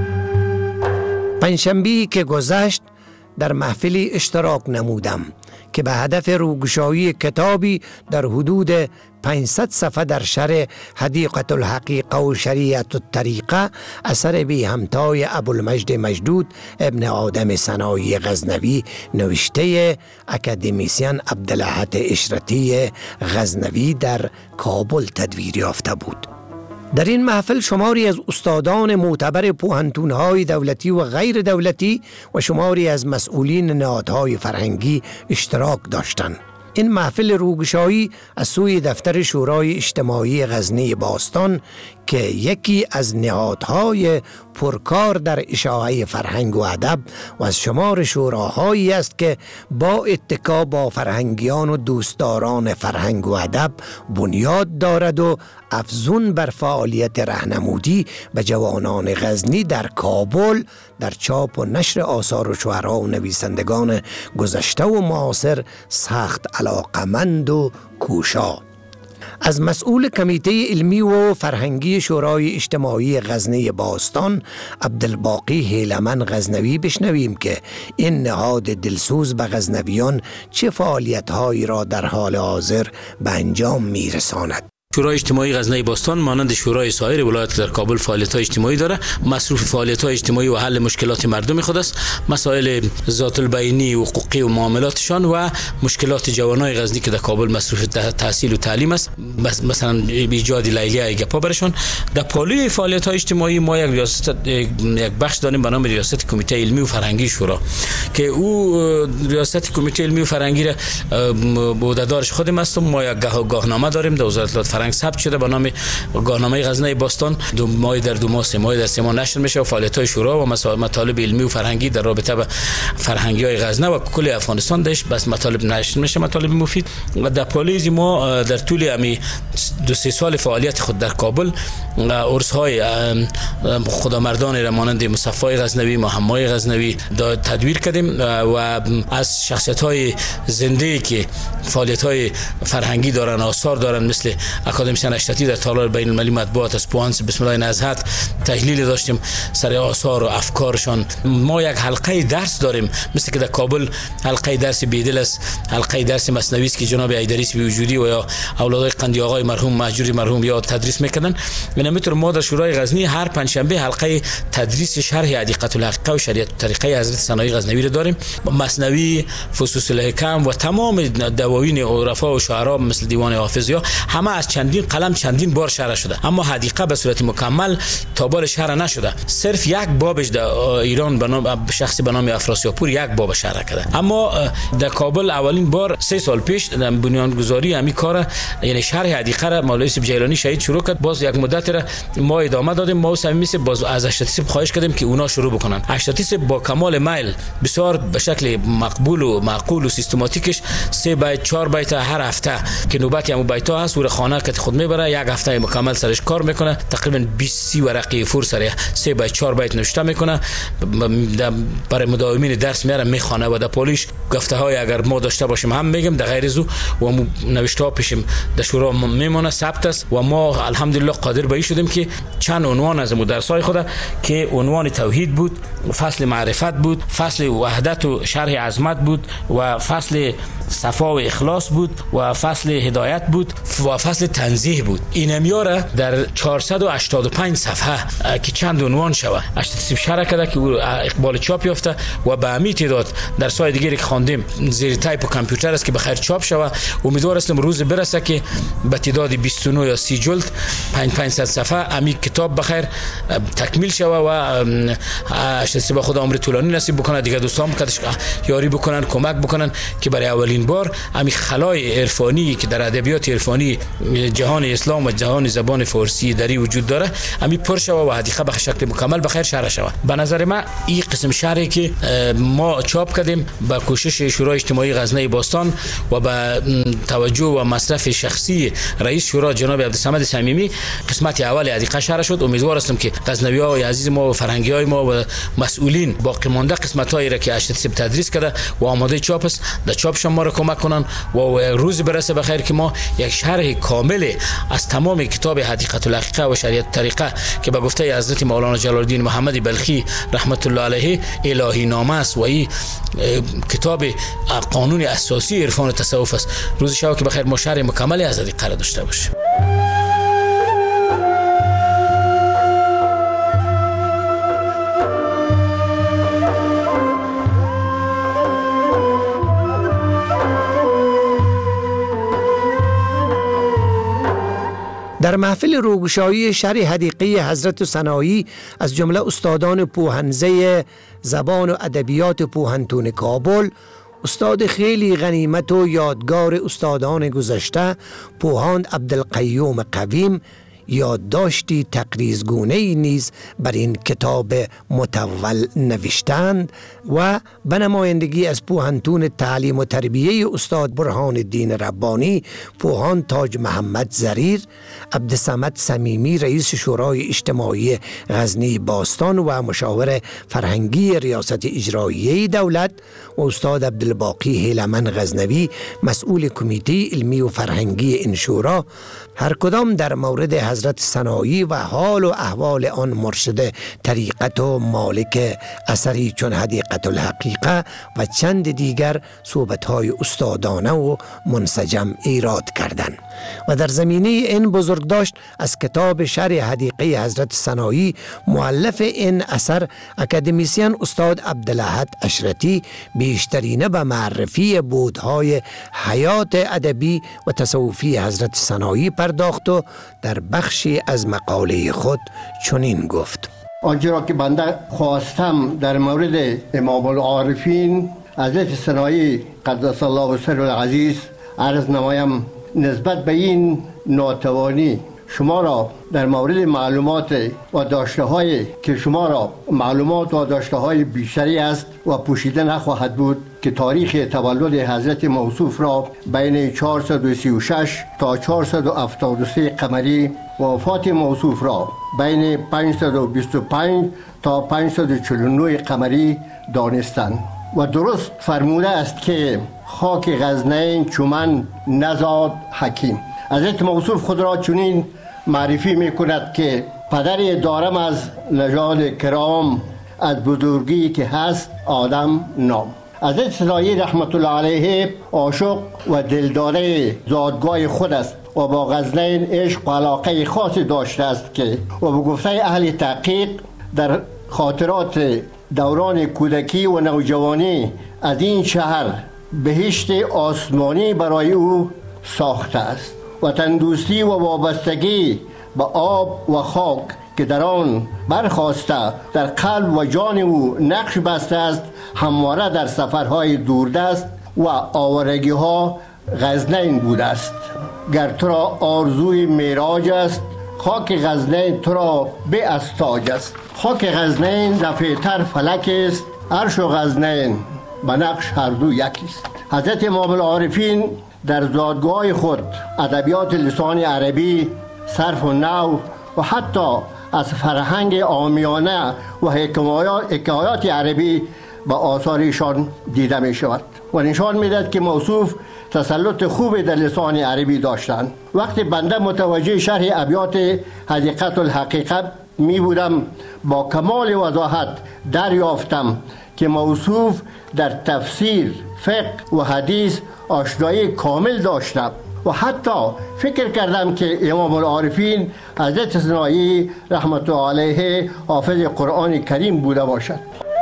پنجشنبه‌ای که گذشت در محفلی اشتراک نمودم که به هدف روگشایی کتابی در حدود 500 صفحه در شرح حدیقة الحقیقه و شریعت الطریقه اثر بی همتای ابوالمجد مجدود ابن آدم سنایی غزنوی نوشته اکادمیسین عبدالاحد اشرتی غزنوی در کابل تدویر یافته بود. در این محفل شماری از استادان معتبر پوهنتون‌های دولتی و غیر دولتی و شماری از مسئولین نهادهای فرهنگی اشتراک داشتند. این محفل روگشایی از سوی دفتر شورای اجتماعی غزنی باستان که یکی از نهادهای پرکار در اشاعه فرهنگ و ادب و از شمار شوراهایی است که با اتکا با فرهنگیان و دوستداران فرهنگ و ادب بنیاد دارد و افزون بر فعالیت راهنمودی به جوانان غزنی در کابل در چاپ و نشر آثار و شعرا و نویسندگان گذشته و معاصر سخت علاقمند و کوشا. از مسئول کمیته علمی و فرهنگی شورای اجتماعی غزنی باستان عبدالباقی هیلمن غزنوی بشنویم که این نهاد دلسوز به غزنویان چه فعالیت‌هایی را در حال حاضر به انجام می‌رساند. شورای اجتماعی غزنی باستان مانند شورای سایر ولایت که در کابل فعالیت‌های اجتماعی داره، مصروف فعالیت‌های اجتماعی و حل مشکلات مردم خود است. مسائل ذات البینی و حقوقی و معاملاتشان و مشکلات جوانای غزنی که در کابل مصروف تحصیل و تعلیم است، مثلا ایجاد لیلیه گپا برشان. در پالوی فعالیت‌های اجتماعی ما یک بخش داریم به نام ریاست کمیته علمی و فرهنگی شورا که او ریاست کمیته علمی و فرهنگی را عهده‌دارش خودم هستم. ما یک گاهنامه داریم در وزارت فرهنگ ثبت شده به نام گاهنامه غزنی باستان. دو ماه در 3 ماه نشر میشه و فعالیت‌های شورا و مطالب علمی و فرهنگی در رابطه با فرهنگی‌های غزنی و کل افغانستان داش بس مطالب نشر میشه، مطالب مفید. و در پالیزی ما در طول امی 2-3 سال فعالیت خود در کابل عرس‌های خدامردان را مانند مصفای غزنوی، محمای غزنوی تدویر کردیم و از شخصیت‌های زنده که فعالیت‌های فرهنگی دارن، آثار دارن، مثل اکادمیسین اشرتی در تالار بین المللی مطبوعات از پوانس بسم الله نزهت تحلیل داشتیم سر آثار و افکارشان. ما یک حلقه درس داریم مثل که در کابل حلقه درس بیدل است، حلقه درس مثنوی است که جناب ایدریس وجودی و یا اولادای قندی آقای مرحوم مهجوری مرحوم یا تدریس میکردن. من همینطور ما در شورای غزنی هر پنجشنبه حلقه تدریس شرح حدیقة الحقیقه و شریعت الطریقه حضرت سنایی غزنوی را داریم. مثنوی، فصوص الحکم و تمام دواوین عرفا و شعرا مثل دیوان حافظ همه از چندین قلم چندین بار شرح شده، اما حدیقه به صورت مکمل تا بال شرح نشده. صرف یک بابش در ایران به نام شخصی به نام افراسیابپور یک باب شرح کرده. اما در کابل اولین بار 3 سال پیش در بنیانگذاری همین کار یعنی شرح حدیقه را مولوی سیب جیلانی شهید شروع کرد. باز یک مدت را ما ادامه دادیم. ما صمیمی باز از اشتیسب خواهش کردیم که اونا شروع بکنن. اشتیسب با کمال میل بسیار به شکل مقبول و معقول و سیستماتیکش 3 بیت 4 بیت هر هفته که نوبت هم بیت‌ها هست و خانه که خود میبره یک هفته مکمل سرش کار میکنه. تقریبا 20 ورقه فور سر 3 بیت 4 بیت نوشته میکنه، برای مداومین درس میاره میخونه و در پولیش گفته های اگر ما داشته باشیم هم میگم در غیر زو و نوشته ها پیشم در شورا میمونه ثبت است و ما الحمدلله قادر به این شدیم که چند عنوان از درس های خود که عنوان توحید بود، فصل معرفت بود، فصل وحدت و شرح عظمت بود و فصل صفا و اخلاص بود و فصل هدایت بود و فصل تنزیه بود. این میاره در 485 صفحه که چند عنوان شوه اشتیسب شرح کرده که اقبال چاپ یافته و به همین تعداد درس‌های دیگری که خواندیم زیر تایپ و کامپیوتر است که بخیر چاپ شوه. امیدوار هستم روز برسه که به تعداد 29 یا 30 جلد 500 صفحه همین کتاب بخیر تکمیل شوه و اشتیسب خدا عمر طولانی نصیب بکنه. دیگه دوستان کدش یاری بکنن، کمک بکنن که برای اولین بار همین خلای عرفانی که در ادبیات عرفانی جهان اسلام و جهان زبان فارسی دری وجود داره همین پر شوه و حدیقه به شکل مکمل بخیر شرح شوه. به نظر من این قسم شرحی که ما چاپ کردیم با کوشش شورای اجتماعی غزنی باستان و با توجه و مصرف شخصی رئیس شورا جناب عبدالصمد صمیمی قسمت اول حدیقه شرح شد. امیدوار هستم که غزنوی‌های عزیز ما و فرهنگی‌های ما و مسئولین باقی مانده قسمت‌هایی را که اشتیسب تدریس کرده و آماده چاپ است در چاپش ما را کمک کنن و روز برسه بخیر که ما یک شرح کامل کامل از تمام کتاب حدیقت الحقیقه و شریعت طریقه که به گفته حضرت مولانا جلال الدین محمد بلخی رحمت الله علیه الهی نامه است و این کتاب قانون اساسی عرفان تصوف است. روز شب که بخیر ما شرح مکمل از این قرار داشته باشیم. در محفل روگشایی شرح حدیقه حضرت ثنایی از جمله استادان پوهنزه زبان و ادبیات پوهنتون کابل، استاد خیلی غنیمت و یادگار استادان گذشته پوهاند عبدالقیوم قویم یادداشتی تقریزگونه‌ای نیز بر این کتاب مطول نوشتند و به نمایندگی از پوهنتون تعلیم و تربیه استاد برهان الدین ربانی، پوهان تاج محمد زریر، عبدالصمد صمیمی رئیس شورای اجتماعی غزنی باستان و مشاور فرهنگی ریاست اجراییه دولت و استاد عبدالباقی هیلمن غزنوی مسئول کمیته علمی و فرهنگی این شورا، هر کدام در مورد حضرت ثنایی و حال و احوال آن مرشد طریقت و مالک اثری چون حدیقت الحقیقه و چند دیگر صحبت‌های استادانه و منسجم ایراد کردند و در زمینه این بزرگداشت از کتاب شرح حدیقه حضرت ثنایی مؤلف این اثر اکادمیسین استاد عبدالاحد اشرتی بیشترینه به معرفی بودهای حیات ادبی و تصوفی حضرت ثنایی پرداخت و در بخشی از مقاله خود چنین گفت: آنچه را که بنده خواستم در مورد امام العارفین حضرت ثنایی قدس الله سره العزیز عرض نمایم، نسبت به این ناتوانی شما را در مورد معلومات و داشته‌های که شما را معلومات و داشته‌های بیشتری است و پوشیده نخواهد بود که تاریخ تولد حضرت موصوف را بین 436 تا 473 قمری و وفات موصوف را بین 525 تا 549 قمری دانستند و درست فرموده است که خاک غزنین چومن نزاد حکیم. حضرت موصوف خود را چنین معرفی می کند که پدری دارم از نژاد کرام، از بزرگی که هست آدم نام. حضرت ثنایی رحمت الله علیه عاشق و دلداده زادگاه خود است و با غزنین عشق و علاقه خاصی داشته است که و به گفته اهل تحقیق در خاطرات دوران کودکی و نوجوانی از این شهر بهشت آسمانی برای او ساخته است و تندوستی و وابستگی به آب و خاک که در آن برخاسته در قلب و جان او نقش بسته است همواره در سفرهای دوردست و آوارگی ها غزنین بوده است. گر تو را آرزوی معراج است خاک غزنین تو را به از تاج است. خاک غزنین رفیع‌تر فلک است، عرش و غزنین به نقش هر دو یکی است. حضرت امام العارفین در زادگاه خود ادبیات لسان عربی، صرف و نحو و حتی از فرهنگ عامیانه و حکایات عربی به آثارشان دیده می شود و نشان می دهد که موصوف تسلط خوبی در لسان عربی داشتند. وقتی بنده متوجه شرح ابیات حدیقت الحقیقه می بودم با کمال وضاحت دریافتم که موصوف در تفسیر، فقه و حدیث آشنایی کامل داشتم و حتی فکر کردم که امام العارفین حضرت ثنایی رحمت الله علیه حافظ قرآن کریم بوده باشد.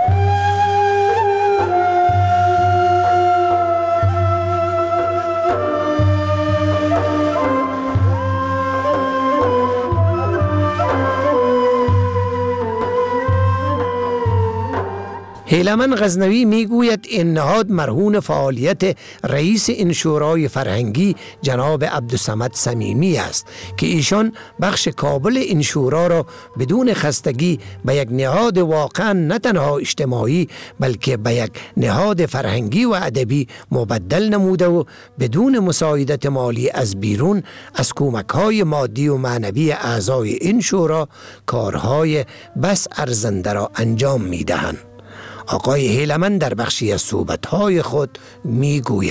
هیلمن غزنوی میگوید این نهاد مرهون فعالیت رئیس این شورای فرهنگی جناب عبدالصمد صمیمی است که ایشان بخش کابل این شورا را بدون خستگی به یک نهاد واقعا نه تنها اجتماعی بلکه به یک نهاد فرهنگی و ادبی مبدل نموده و بدون مساعدت مالی از بیرون از کمک‌های مادی و معنوی اعضای این شورا کارهای بس ارزنده را انجام می‌دهند. آقای هیلمن در بخشی از صحبت‌های خود می‌گوید: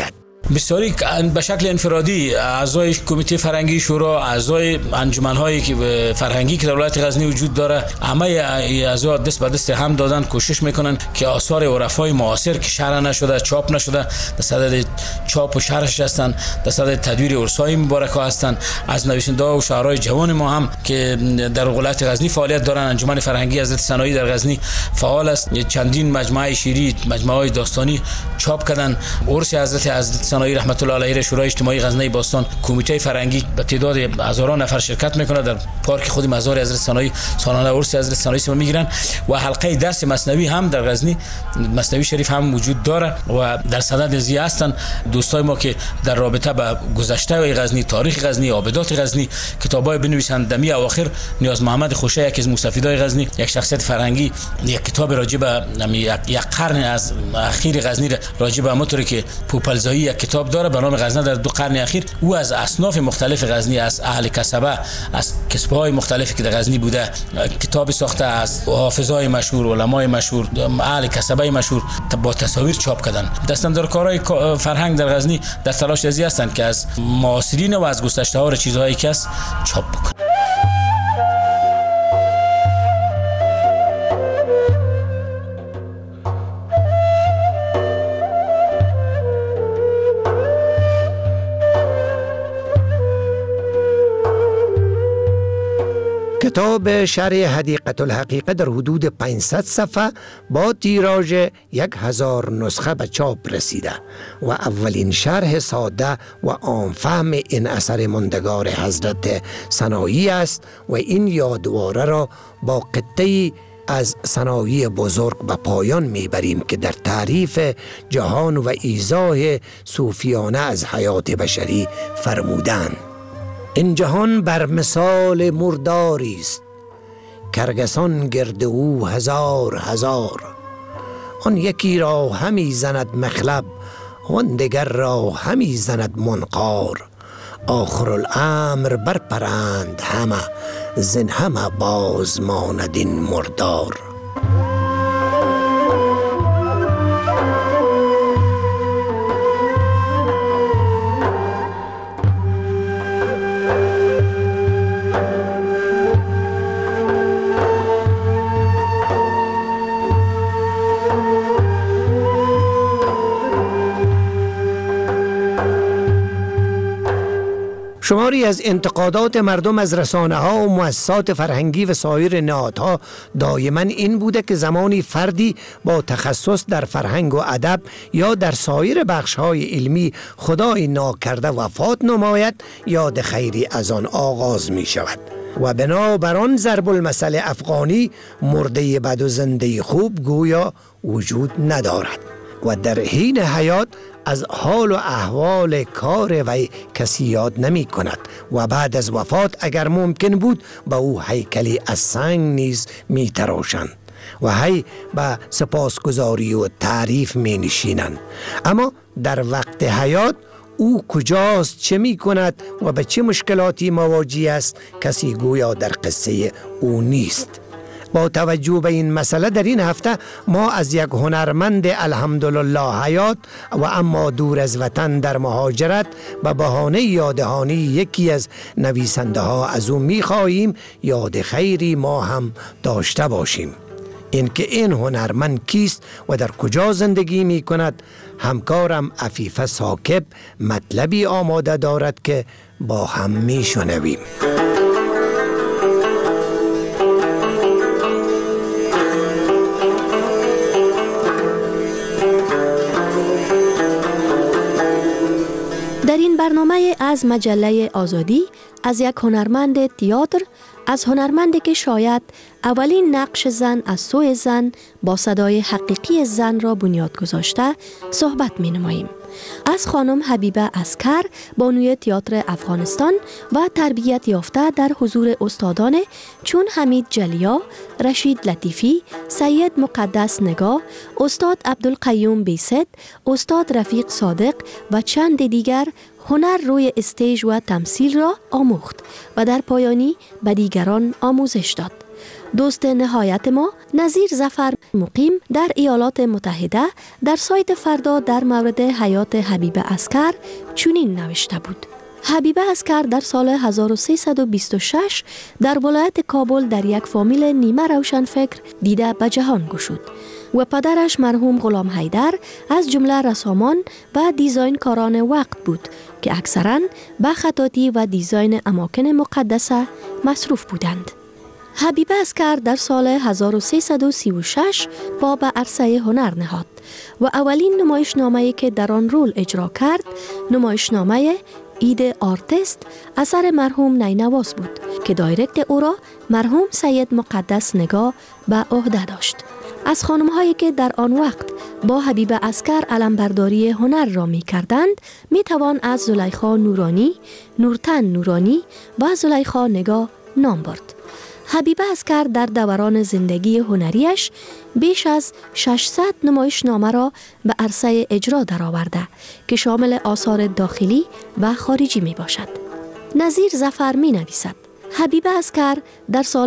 بسیاری به شکل انفرادی اعضای کمیته فرهنگی شورا، اعضای انجمن‌های که فرهنگی که در ولایت غزنی وجود داره، همه اعضا دست به دست هم دادن، کوشش میکنن که آثار عرفای معاصر که شرح نشده، چاپ نشده، در صدد چاپ و شرحش هستن، در صدد تدویر عرس‌های مبارکه هستن. از نویسنده‌ها و شاعرای جوان ما هم که در ولایت غزنی فعالیت دارن، انجمن فرهنگی حضرت ثنایی در غزنی فعال است. چندین مجموعه شعری، مجموعه داستانی چاپ کردن. عرس حضرت ثنایی رحمت الله علیه شورای اجتماعی غزنی باستان، کمیته فرهنگی به تعداد هزاران نفر شرکت میکنه در پارک خود مزار حضرت ثنایی، سالانه عرس حضرت ثنایی میگیرن و حلقه درس مثنوی هم در غزنی، مثنوی شریف هم وجود داره و در صدد ازی هستن دوستای ما که در رابطه با گذشته غزنی، تاریخ غزنی، آبادات غزنی کتابای بنویسن. دمی اواخر نیاز محمد خوشه، یکی از مستفیدای غزنی، یک شخصیت فرهنگی، یک کتاب راجع به یک قرن از اخیر غزنی راجع به همونطوری که پوپلزایی یک کتاب داره به نام غزنی در 2 قرن اخیر. او از اصناف مختلف غزنی، از اهل کسبه، از کسب‌های مختلفی که در غزنی بوده کتاب ساخته، از حافظای مشهور، علمای مشهور، اهل کسبه مشهور با تصاویر چاپ کردن. دستاندارکارای فرهنگ در غزنی در تلاش ازی هستند که از معاصرین و از گذشته‌ها را چیزهایی که است چاپ بکنن. کتاب شرح حدیقه الحقیقه در حدود 500 صفحه با تیراژ 1000 نسخه به چاپ رسیده و اولین شرح ساده و عامفهم این اثر ماندگار حضرت ثنایی است و این یادواره را با قطعی از ثنایی بزرگ به پایان میبریم که در تعریف جهان و ایضاح صوفیانه از حیات بشری فرمودند: این جهان بر مثال مرداری است، کرگسان گرد او هزار هزار. آن یکی را همی زند مخلب، آن دگر را همی زند منقار. آخر الامر برپرند همه، زین همه باز ماند این مردار. شماری از انتقادات مردم از رسانه‌ها و مؤسسات فرهنگی و سایر نهادها دائما این بوده که زمانی فردی با تخصص در فرهنگ و ادب یا در سایر بخش‌های علمی خدای ناکرده وفات نماید، یاد خیری از آن آغاز می شود و بنابر آن ضرب المثل افغانی مرده بد و زنده خوب گویا وجود ندارد و در حین حیات از حال و احوال کار وی کسی یاد نمی کند و بعد از وفات اگر ممکن بود به او هیکلی از سنگ نیز می تراشند و هی به سپاسگزاری و تعریف می نشینند. اما در وقت حیات او کجاست، چه می کند و به چه مشکلاتی مواجه است کسی گویا در قصه او نیست. با توجه به این مسئله در این هفته ما از یک هنرمند الحمدلله حیات و اما دور از وطن در مهاجرت به بهانه یادهانی یکی از نویسنده ها از او می خواهیم یاد خیری ما هم داشته باشیم. اینکه این هنرمند کیست و در کجا زندگی می کند، همکارم عفیفه ثاقب مطلبی آماده دارد که با هم می شنویم. در این برنامه از مجله آزادی از یک هنرمند تئاتر، از هنرمندی که شاید اولین نقش زن از سوی زن با صدای حقیقی زن را بنیاد گذاشته صحبت می نماییم. از خانم حبیبه عسکر، بانوی تئاتر افغانستان و تربیت یافته در حضور استادان چون حمید جلیا، رشید لطیفی، سید مقدس نگاه، استاد عبدالقیوم بیست، استاد رفیق صادق و چند دیگر هنر روی استیج و تمثیل را آموخت و در پایانی به دیگران آموزش داد. دوست نهایت ما نظیر ظفر مقیم در ایالات متحده در سایت فردا در مورد حیات حبیب عسکر چنین نوشته بود: حبیب عسکر در سال 1326 در ولایت کابل در یک فامیل نیمه روشنفکر دیده به جهان گشود و پدرش مرحوم غلام حیدر از جمله رسامان و دیزاین کاران وقت بود که اکثراً به خطاطی و دیزاین اماکن مقدسه مصروف بودند. حبیب عسکر در سال 1336 پا به عرصه هنر نهاد و اولین نمایشنامه‌ای که در آن رول اجرا کرد نمایشنامه اید آرتست اثر مرحوم نینواز بود که دایرکت او را مرحوم سید مقدس نگاه به عهده داشت. از خانم‌هایی که در آن وقت با حبیب عسکر علمبرداری هنر را می کردند می توان از زلیخا نورانی، نورتن نورانی و زلیخا نگاه نام برد. حبیب عسکر در دوران زندگی هنریش بیش از 600 نمایشنامه را به عرصه اجرا درآورده که شامل آثار داخلی و خارجی می باشد. نظیر ظفر می نویسد: حبیب عسکر در سال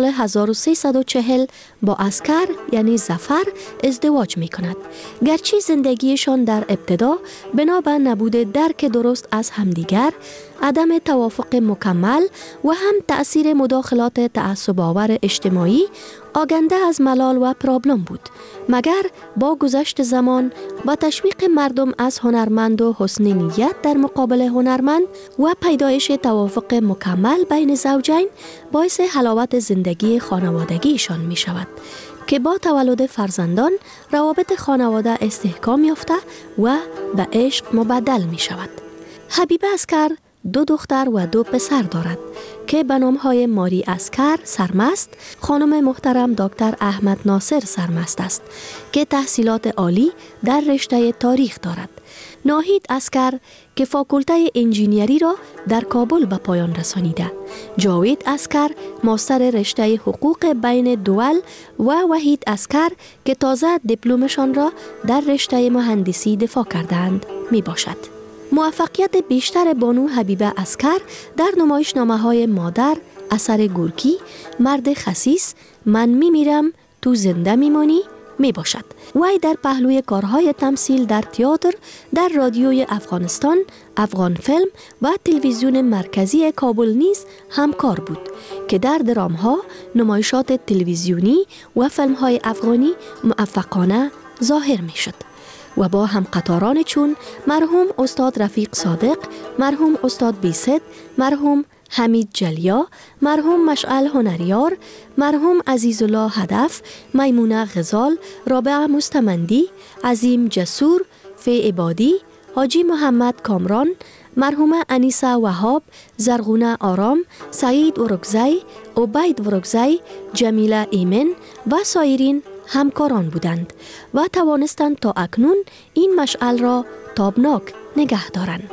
1340 با عسکر یعنی ظفر ازدواج می کند. گرچه زندگیشان در ابتدا بنا به نبود درک درست از همدیگر، عدم توافق مکمل و هم تأثیر مداخلات تعصب‌آور اجتماعی آگنده از ملال و پرابلم بود، مگر با گذشت زمان با تشویق مردم از هنرمند و حسن نیت در مقابل هنرمند و پیدایش توافق مکمل بین زوجین باعث حلاوت زندگی خانوادگیشان می شود که با تولد فرزندان روابط خانواده استحکام یافته و به عشق مبدل می شود. حبیب عسکر 2 دختر و 2 پسر دارد که به نام‌های ماری عسکر سرمست، خانم محترم دکتر احمد ناصر سرمست است که تحصیلات عالی در رشته تاریخ دارد. ناهید عسکر که فاکولته انجینیری را در کابل به پایان رسانیده. جاوید عسکر ماستر رشته حقوق بین دول و وحید عسکر که تازه دیپلمشان را در رشته مهندسی دفاع کردند می باشد. موفقیت بیشتر بانو حبیب عسکر در نمایشنامه‌های مادر، اثر گورکی، مرد خسیس، من میمیرم تو زنده میمانی می باشد. وی در پهلوی کارهای تمثیل در تئاتر، در رادیوی افغانستان، افغان فیلم و تلویزیون مرکزی کابل نیز همکار بود که در درام‌ها، نمایشات تلویزیونی و فیلم‌های افغانی موفقانه ظاهر می شد و با همقطاران چون مرحوم استاد رفیق صادق، مرحوم استاد بیست، مرحوم حمید جلیا، مرحوم مشعل هنریار، مرحوم عزیزالله هدف، میمونه غزال، رابعه مستمندی، عظیم جسور، فی عبادی، حاجی محمد کامران، مرحومه انیسه وهاب، زرغونه آرام، سعید ورکزی، عبید ورکزی، جمیله ایمن و سایرین همکاران بودند و توانستند تا اکنون این مشعل را تابناک نگه دارند.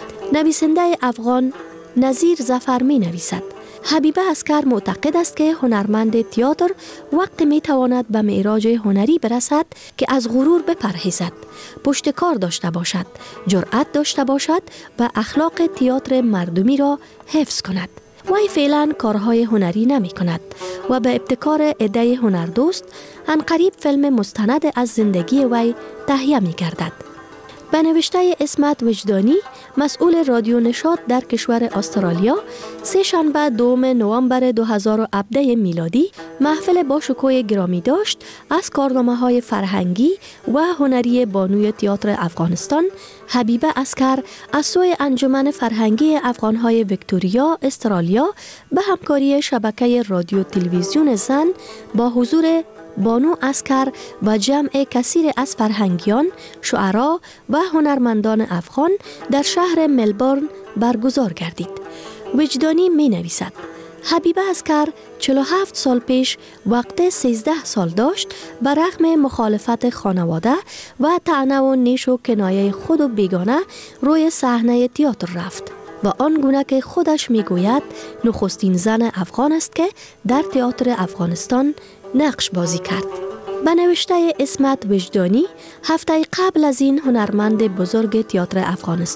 نویسنده افغان نظیر ظفر می نویسد: حبیب عسکر معتقد است که هنرمند تئاتر وقت می تواند به معراج هنری برسد که از غرور بپرهیزد، پشتکار داشته باشد، جرأت داشته باشد و اخلاق تئاتر مردمی را حفظ کند. وی فعلا کارهای هنری نمی کند و به ابتکار عده هنردوست عنقریب فیلم مستند از زندگی وی تهیه می گردد. به نوشته اسمت وجدانی، مسئول رادیو نشاط در کشور استرالیا، 3 شنبه 2 نوامبر 2017 میلادی محفل با شکوه گرامی داشت از کارنامه‌های فرهنگی و هنری بانوی تئاتر افغانستان حبیب عسکر از سوی انجمن فرهنگی افغان‌های ویکتوریا استرالیا به همکاری شبکه رادیو تلویزیون زن با حضور بانو عسکر و جمع کثیر از فرهنگیان، شعرا و هنرمندان افغان در شهر ملبورن برگزار گردید. وجدانی می نویسد: حبیب عسکر 47 سال پیش وقت 13 سال داشت به رغم مخالفت خانواده و طعنه و نیش و کنایه خود و بیگانه روی صحنه تئاتر رفت و آنگونه که خودش می گوید نخستین زن افغان است که در تئاتر افغانستان نقش بازی کرد. به نوشته اسمت وجدانی، هفته قبل از این هنرمند بزرگ تئاتر افغانستان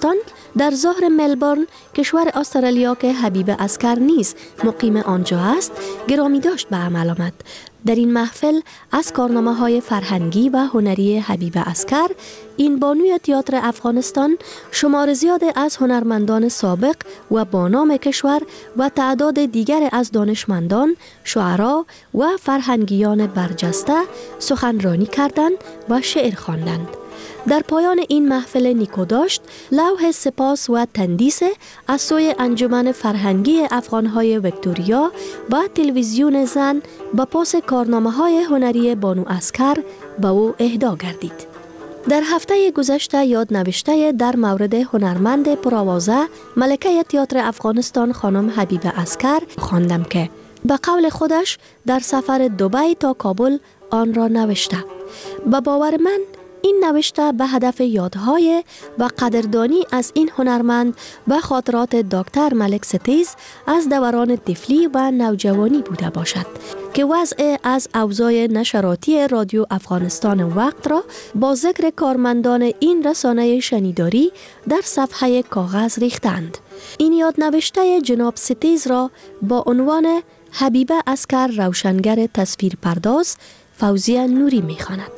در ظهر ملبورن کشور استرالیا که حبیب عسکر نیز مقیم آنجا است گرامی داشت به عمل آمد. در این محفل از کارنامه‌های فرهنگی و هنری حبیب عسکر، این بانوی تئاتر افغانستان شمار زیاد از هنرمندان سابق و بانام کشور و تعداد دیگر از دانشمندان، شاعرا و فرهنگیان برجسته سخنرانی کردند و شعر خواندند. در پایان این محفل نیکوداشت لوح سپاس و تندیس از سوی انجمن فرهنگی افغانهای ویکتوریا و تلویزیون زن با پاس کارنامه‌های هنری بانو عسکر به او اهدا گردید. در هفته گذشته یادنوشته در مورد هنرمند پرآوازه ملکه تئاتر افغانستان خانم حبیب عسکر خواندم که به قول خودش در سفر دبی تا کابل آن را نوشته. به باور من این نوشته به هدف یادهای و قدردانی از این هنرمند به خاطرات دکتر ملک ستیز از دوران طفلی و نوجوانی بوده باشد که وضع از اوضاع نشراتی رادیو افغانستان وقت را با ذکر کارمندان این رسانه شنیداری در صفحه کاغذ ریختند. این یادنوشته جناب ستیز را با عنوان حبیب عسکر روشنگر تصویر پرداز فوزیه نوری می‌خواند.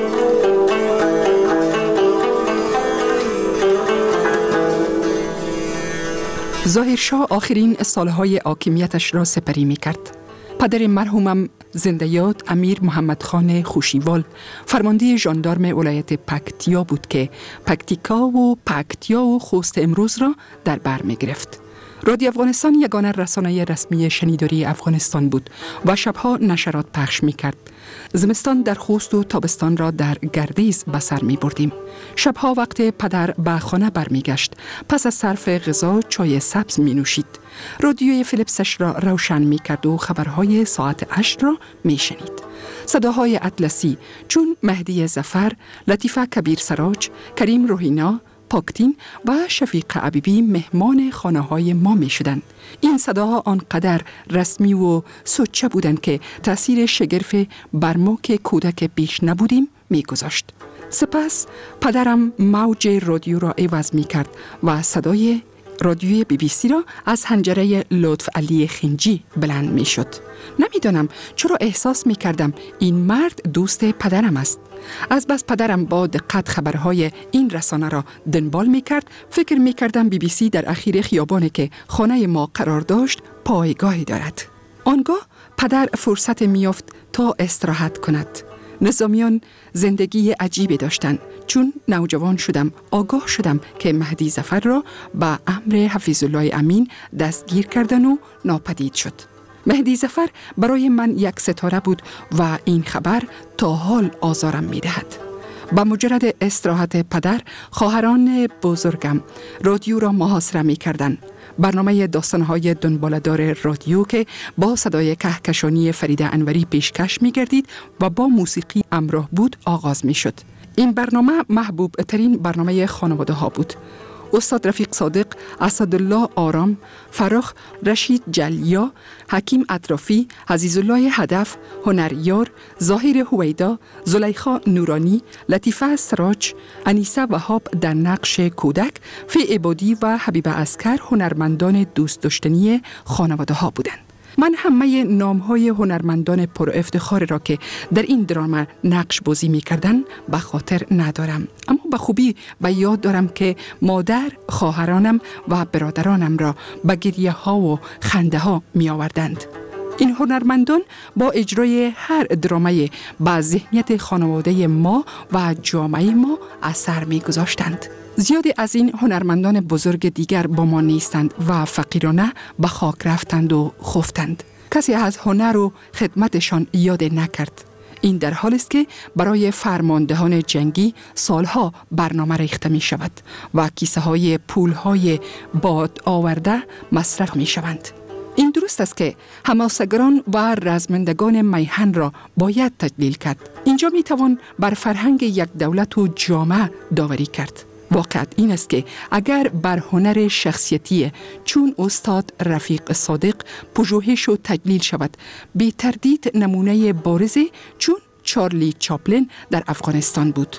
ظاهرشاه آخرین سالهای حاکمیتش را سپری می‌کرد. پدر مرحومم زنده یاد امیر محمد خان خوشیوال فرمانده ژاندارم ولایت پکتیا بود که پکتیا و خوست امروز را در بر می‌گرفت. رادیو افغانستان یگانه رسانه رسمی شنیداری افغانستان بود و شبها نشرات پخش می‌کرد. زمستان در خوست و تابستان را در گردیز به سر می بردیم. شبها وقت پدر به خانه برمیگشت، پس از صرف غذا چای سبز می نوشید. رادیوی فیلیپسش را روشن می کرد و خبرهای ساعت 8 را می شنید. صداهای اطلسی چون مهدی ظفر، لطیفه کبیر سراج، کریم روحینا، پاکتین و شفیق عبیبی مهمان خانه‌های ما می شدند. این صداها آنقدر رسمی و سوچه بودند که تأثیر شگرف بر ما که کودک بیش نبودیم می گذاشت. سپس پدرم موج رادیو را عوض می کرد و صدای رادیوی BBC را از حنجره لطف علی خنجی بلند می شد. نمیدانم چرا احساس می کردم این مرد دوست پدرم است. از بس پدرم با دقت خبرهای این رسانه را دنبال می کرد، فکر می کردم BBC در اخیر خیابانی که خانه ما قرار داشت پایگاهی دارد. آنگاه پدر فرصت می یافت تا استراحت کند. نظامیان زندگی عجیبی داشتند. چون نوجوان شدم آگاه شدم که مهدی ظفر را به امر حفیظ الله امین دستگیر کردن و ناپدید شد. مهدی ظفر برای من یک ستاره بود و این خبر تا حال آزارم می دهد. با مجرد استراحت پدر، خواهران بزرگم رادیو را محاصره می کردن. برنامه داستانهای دنباله‌دار رادیو که با صدای کهکشانی فریده انوری پیشکش می گردید و با موسیقی همراه بود آغاز می شد. این برنامه محبوب ترین برنامه خانواده ها بود. استاد رفیق صادق، اسدالله آرام، فراخ رشید جلیا، حکیم اطرافی، عزیزالله هدف، هنریار، ظاهر هویدا، زلیخا نورانی، لطیفه سراج، انیسه وهاب در نقش کودک، فی عبادی و حبیب عسکر هنرمندان دوست داشتنی خانواده ها بودند. من همه نام‌های هنرمندان پر افتخار را که در این دراما نقش بازی می‌کردند به خاطر ندارم، اما به خوبی به یاد دارم که مادر خواهرانم و برادرانم را به گریه‌ها و خنده‌ها می‌آوردند. این هنرمندان با اجرای هر درامای به ذهنیت خانواده ما و جامعه ما اثر می‌گذاشتند. زیادی از این هنرمندان بزرگ دیگر با ما نیستند و فقیرانه به خاک رفتند و خفتند. کسی از هنر و خدمتشان یاد نکرد. این در حالی است که برای فرماندهان جنگی سالها برنامه ریخته می شود و کیسه های پول های باد آورده مصرف می شوند. این درست است که حماسه‌گران و رزمندگان میهن را باید تجلیل کرد. اینجا می توان بر فرهنگ یک دولت و جامعه داوری کرد. واقعیت این است که اگر بر هنر شخصیتی چون استاد رفیق صادق پژوهش و تجلیل شود، بی تردید نمونه بارزی چون چارلی چاپلین در افغانستان بود.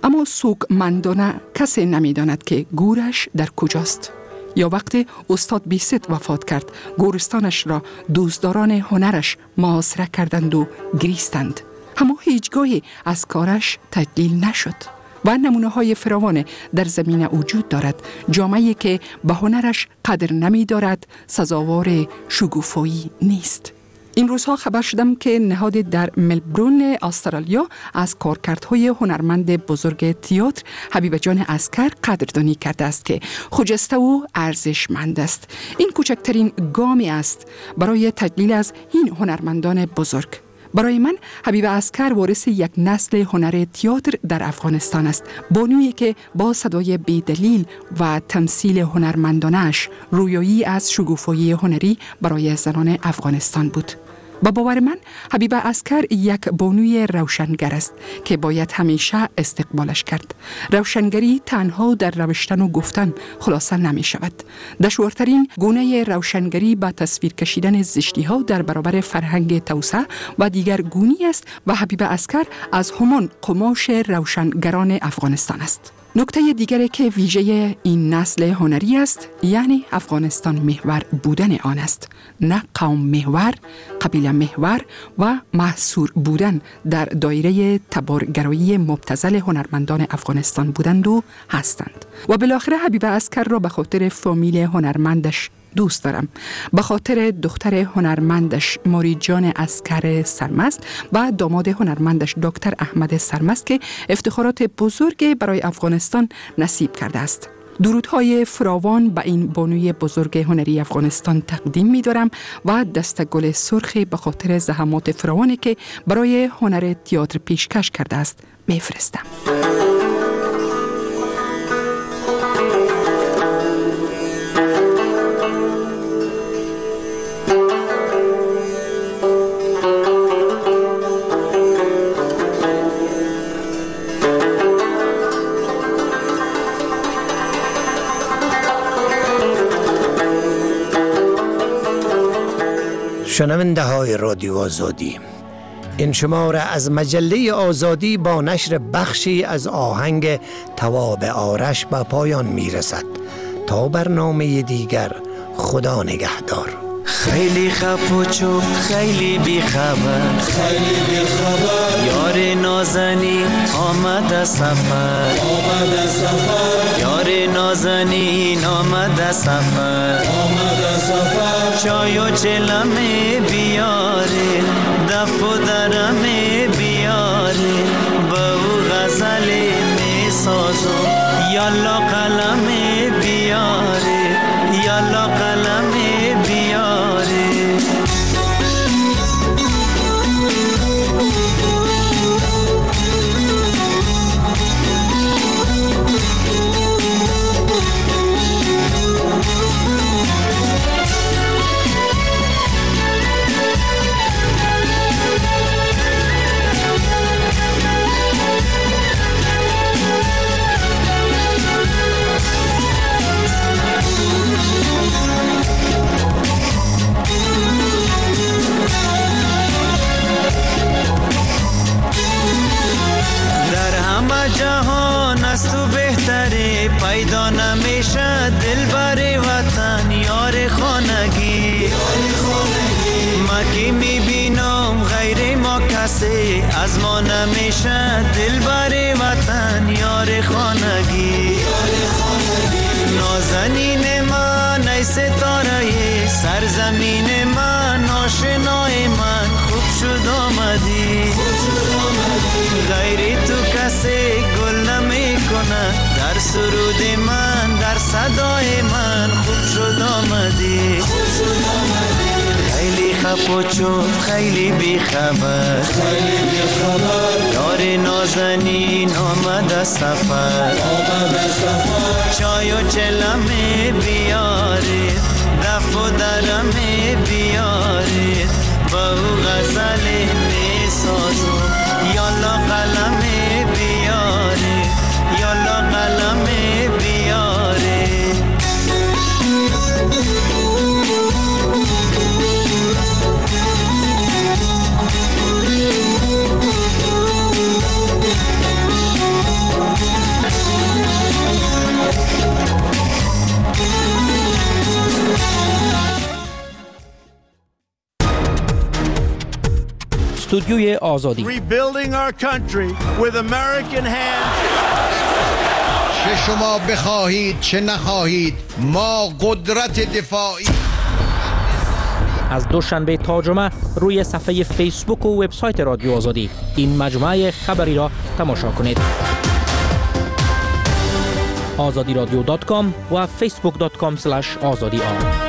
اما سوگمندانه کسی نمیداند که گورش در کجاست. یا وقتی استاد بیست وفات کرد، گورستانش را دوستداران هنرش محاصره کردند و گریستند، اما هیچگاهی از کارش تدلیل نشد. و نمونه های فراوان در زمین وجود دارد. جامعه‌ای که به هنرش قدر نمی دارد سزاوار شگوفایی نیست. این روزها خبر شدم که نهاد در ملبورن استرالیا از کارکردهای هنرمند بزرگ تئاتر حبیب جان عسکر قدردانی کرده است که خجسته و ارزشمند است. این کوچکترین گامی است برای تجلیل از این هنرمندان بزرگ. برای من حبیب عسکر وارث یک نسل هنر تئاتر در افغانستان است. بانویی که با صدای بی‌دلیل و تمثیل هنرمندانش رویایی از شگوفایی هنری برای زنان افغانستان بود. با باور من حبیب عسکر یک بانوی روشنگر است که باید همیشه استقبالش کرد. روشنگری تنها در روشتن و گفتن خلاصه نمی شود. دشوارترین گونه روشنگری با تصویر کشیدن زشتی ها در برابر فرهنگ توسعه و دیگر گونی است و حبیب عسکر از همان قماش روشنگران افغانستان است. نکته دیگری که ویژه این نسل هنری است، یعنی افغانستان محور بودن آن است، نه قوم محور، قبیله محور و محصور بودن در دایره تبارگرایی مبتذل هنرمندان افغانستان بودند و هستند. و بالاخره حبیب عسکر را به خاطر فامیل هنرمندش دوست دارم، به خاطر دختر هنرمندش ماری جان عسکر سرمست و داماد هنرمندش دکتر احمد سرمست که افتخارات بزرگ برای افغانستان نصیب کرده است. درودهای فراوان به این بانوی بزرگ هنری افغانستان تقدیم می دارم و دستگل سرخی به خاطر زحمات فراوانی که برای هنر تئاتر پیشکش کرده است می فرستم. شنونده های رادیو آزادی، این شماره از مجله آزادی با نشر بخشی از آهنگ تواب آرش به پایان می رسد. تا برنامه دیگر، خدا نگهدار. خیلی خفوچو خیلی بیخبر، خیلی بیخبر، یار نازنی آمد سفر، آمد سفر، یار نازنین آمد سفر، آمد سفر، چای و چلمه بیاره، دف و درمه بیاره، با او غزل می سازم، یالا قلمه بیاره، یالا قلمه بیاره. از تو بهتره پیدا نمیشه دلبر وطن یار خانگی، ما که میبینم غیر ما کسی از ما نمیشه دلبر وطن یار خانگی. نازنین من ای ستاره سرزمین من، آشنای من خوب شد آمدی، غیر تو کسی گل نمی کنه در سرود من، در صدای من خوب شد آمدی. خیلی خفوچو خیلی بیخبر، خیلی بیخبر، یار نازنین آمد سفر، آمد سفر، چای و چلمه بیاره، دف و درمه بیاره، با او غزل می سازم، یالا قلمه بیاره، یالا قلمه بیاره. استودیوی آزادی. Rebuilding our country with American hands. چه شما بخواهید چه نخواهید ما قدرت دفاعی. از دوشنبه تا جمعه روی صفحه فیسبوک و وبسایت رادیو آزادی این مجموعه خبری را تماشا کنید. azadiradyo.com و facebook.com/azadi.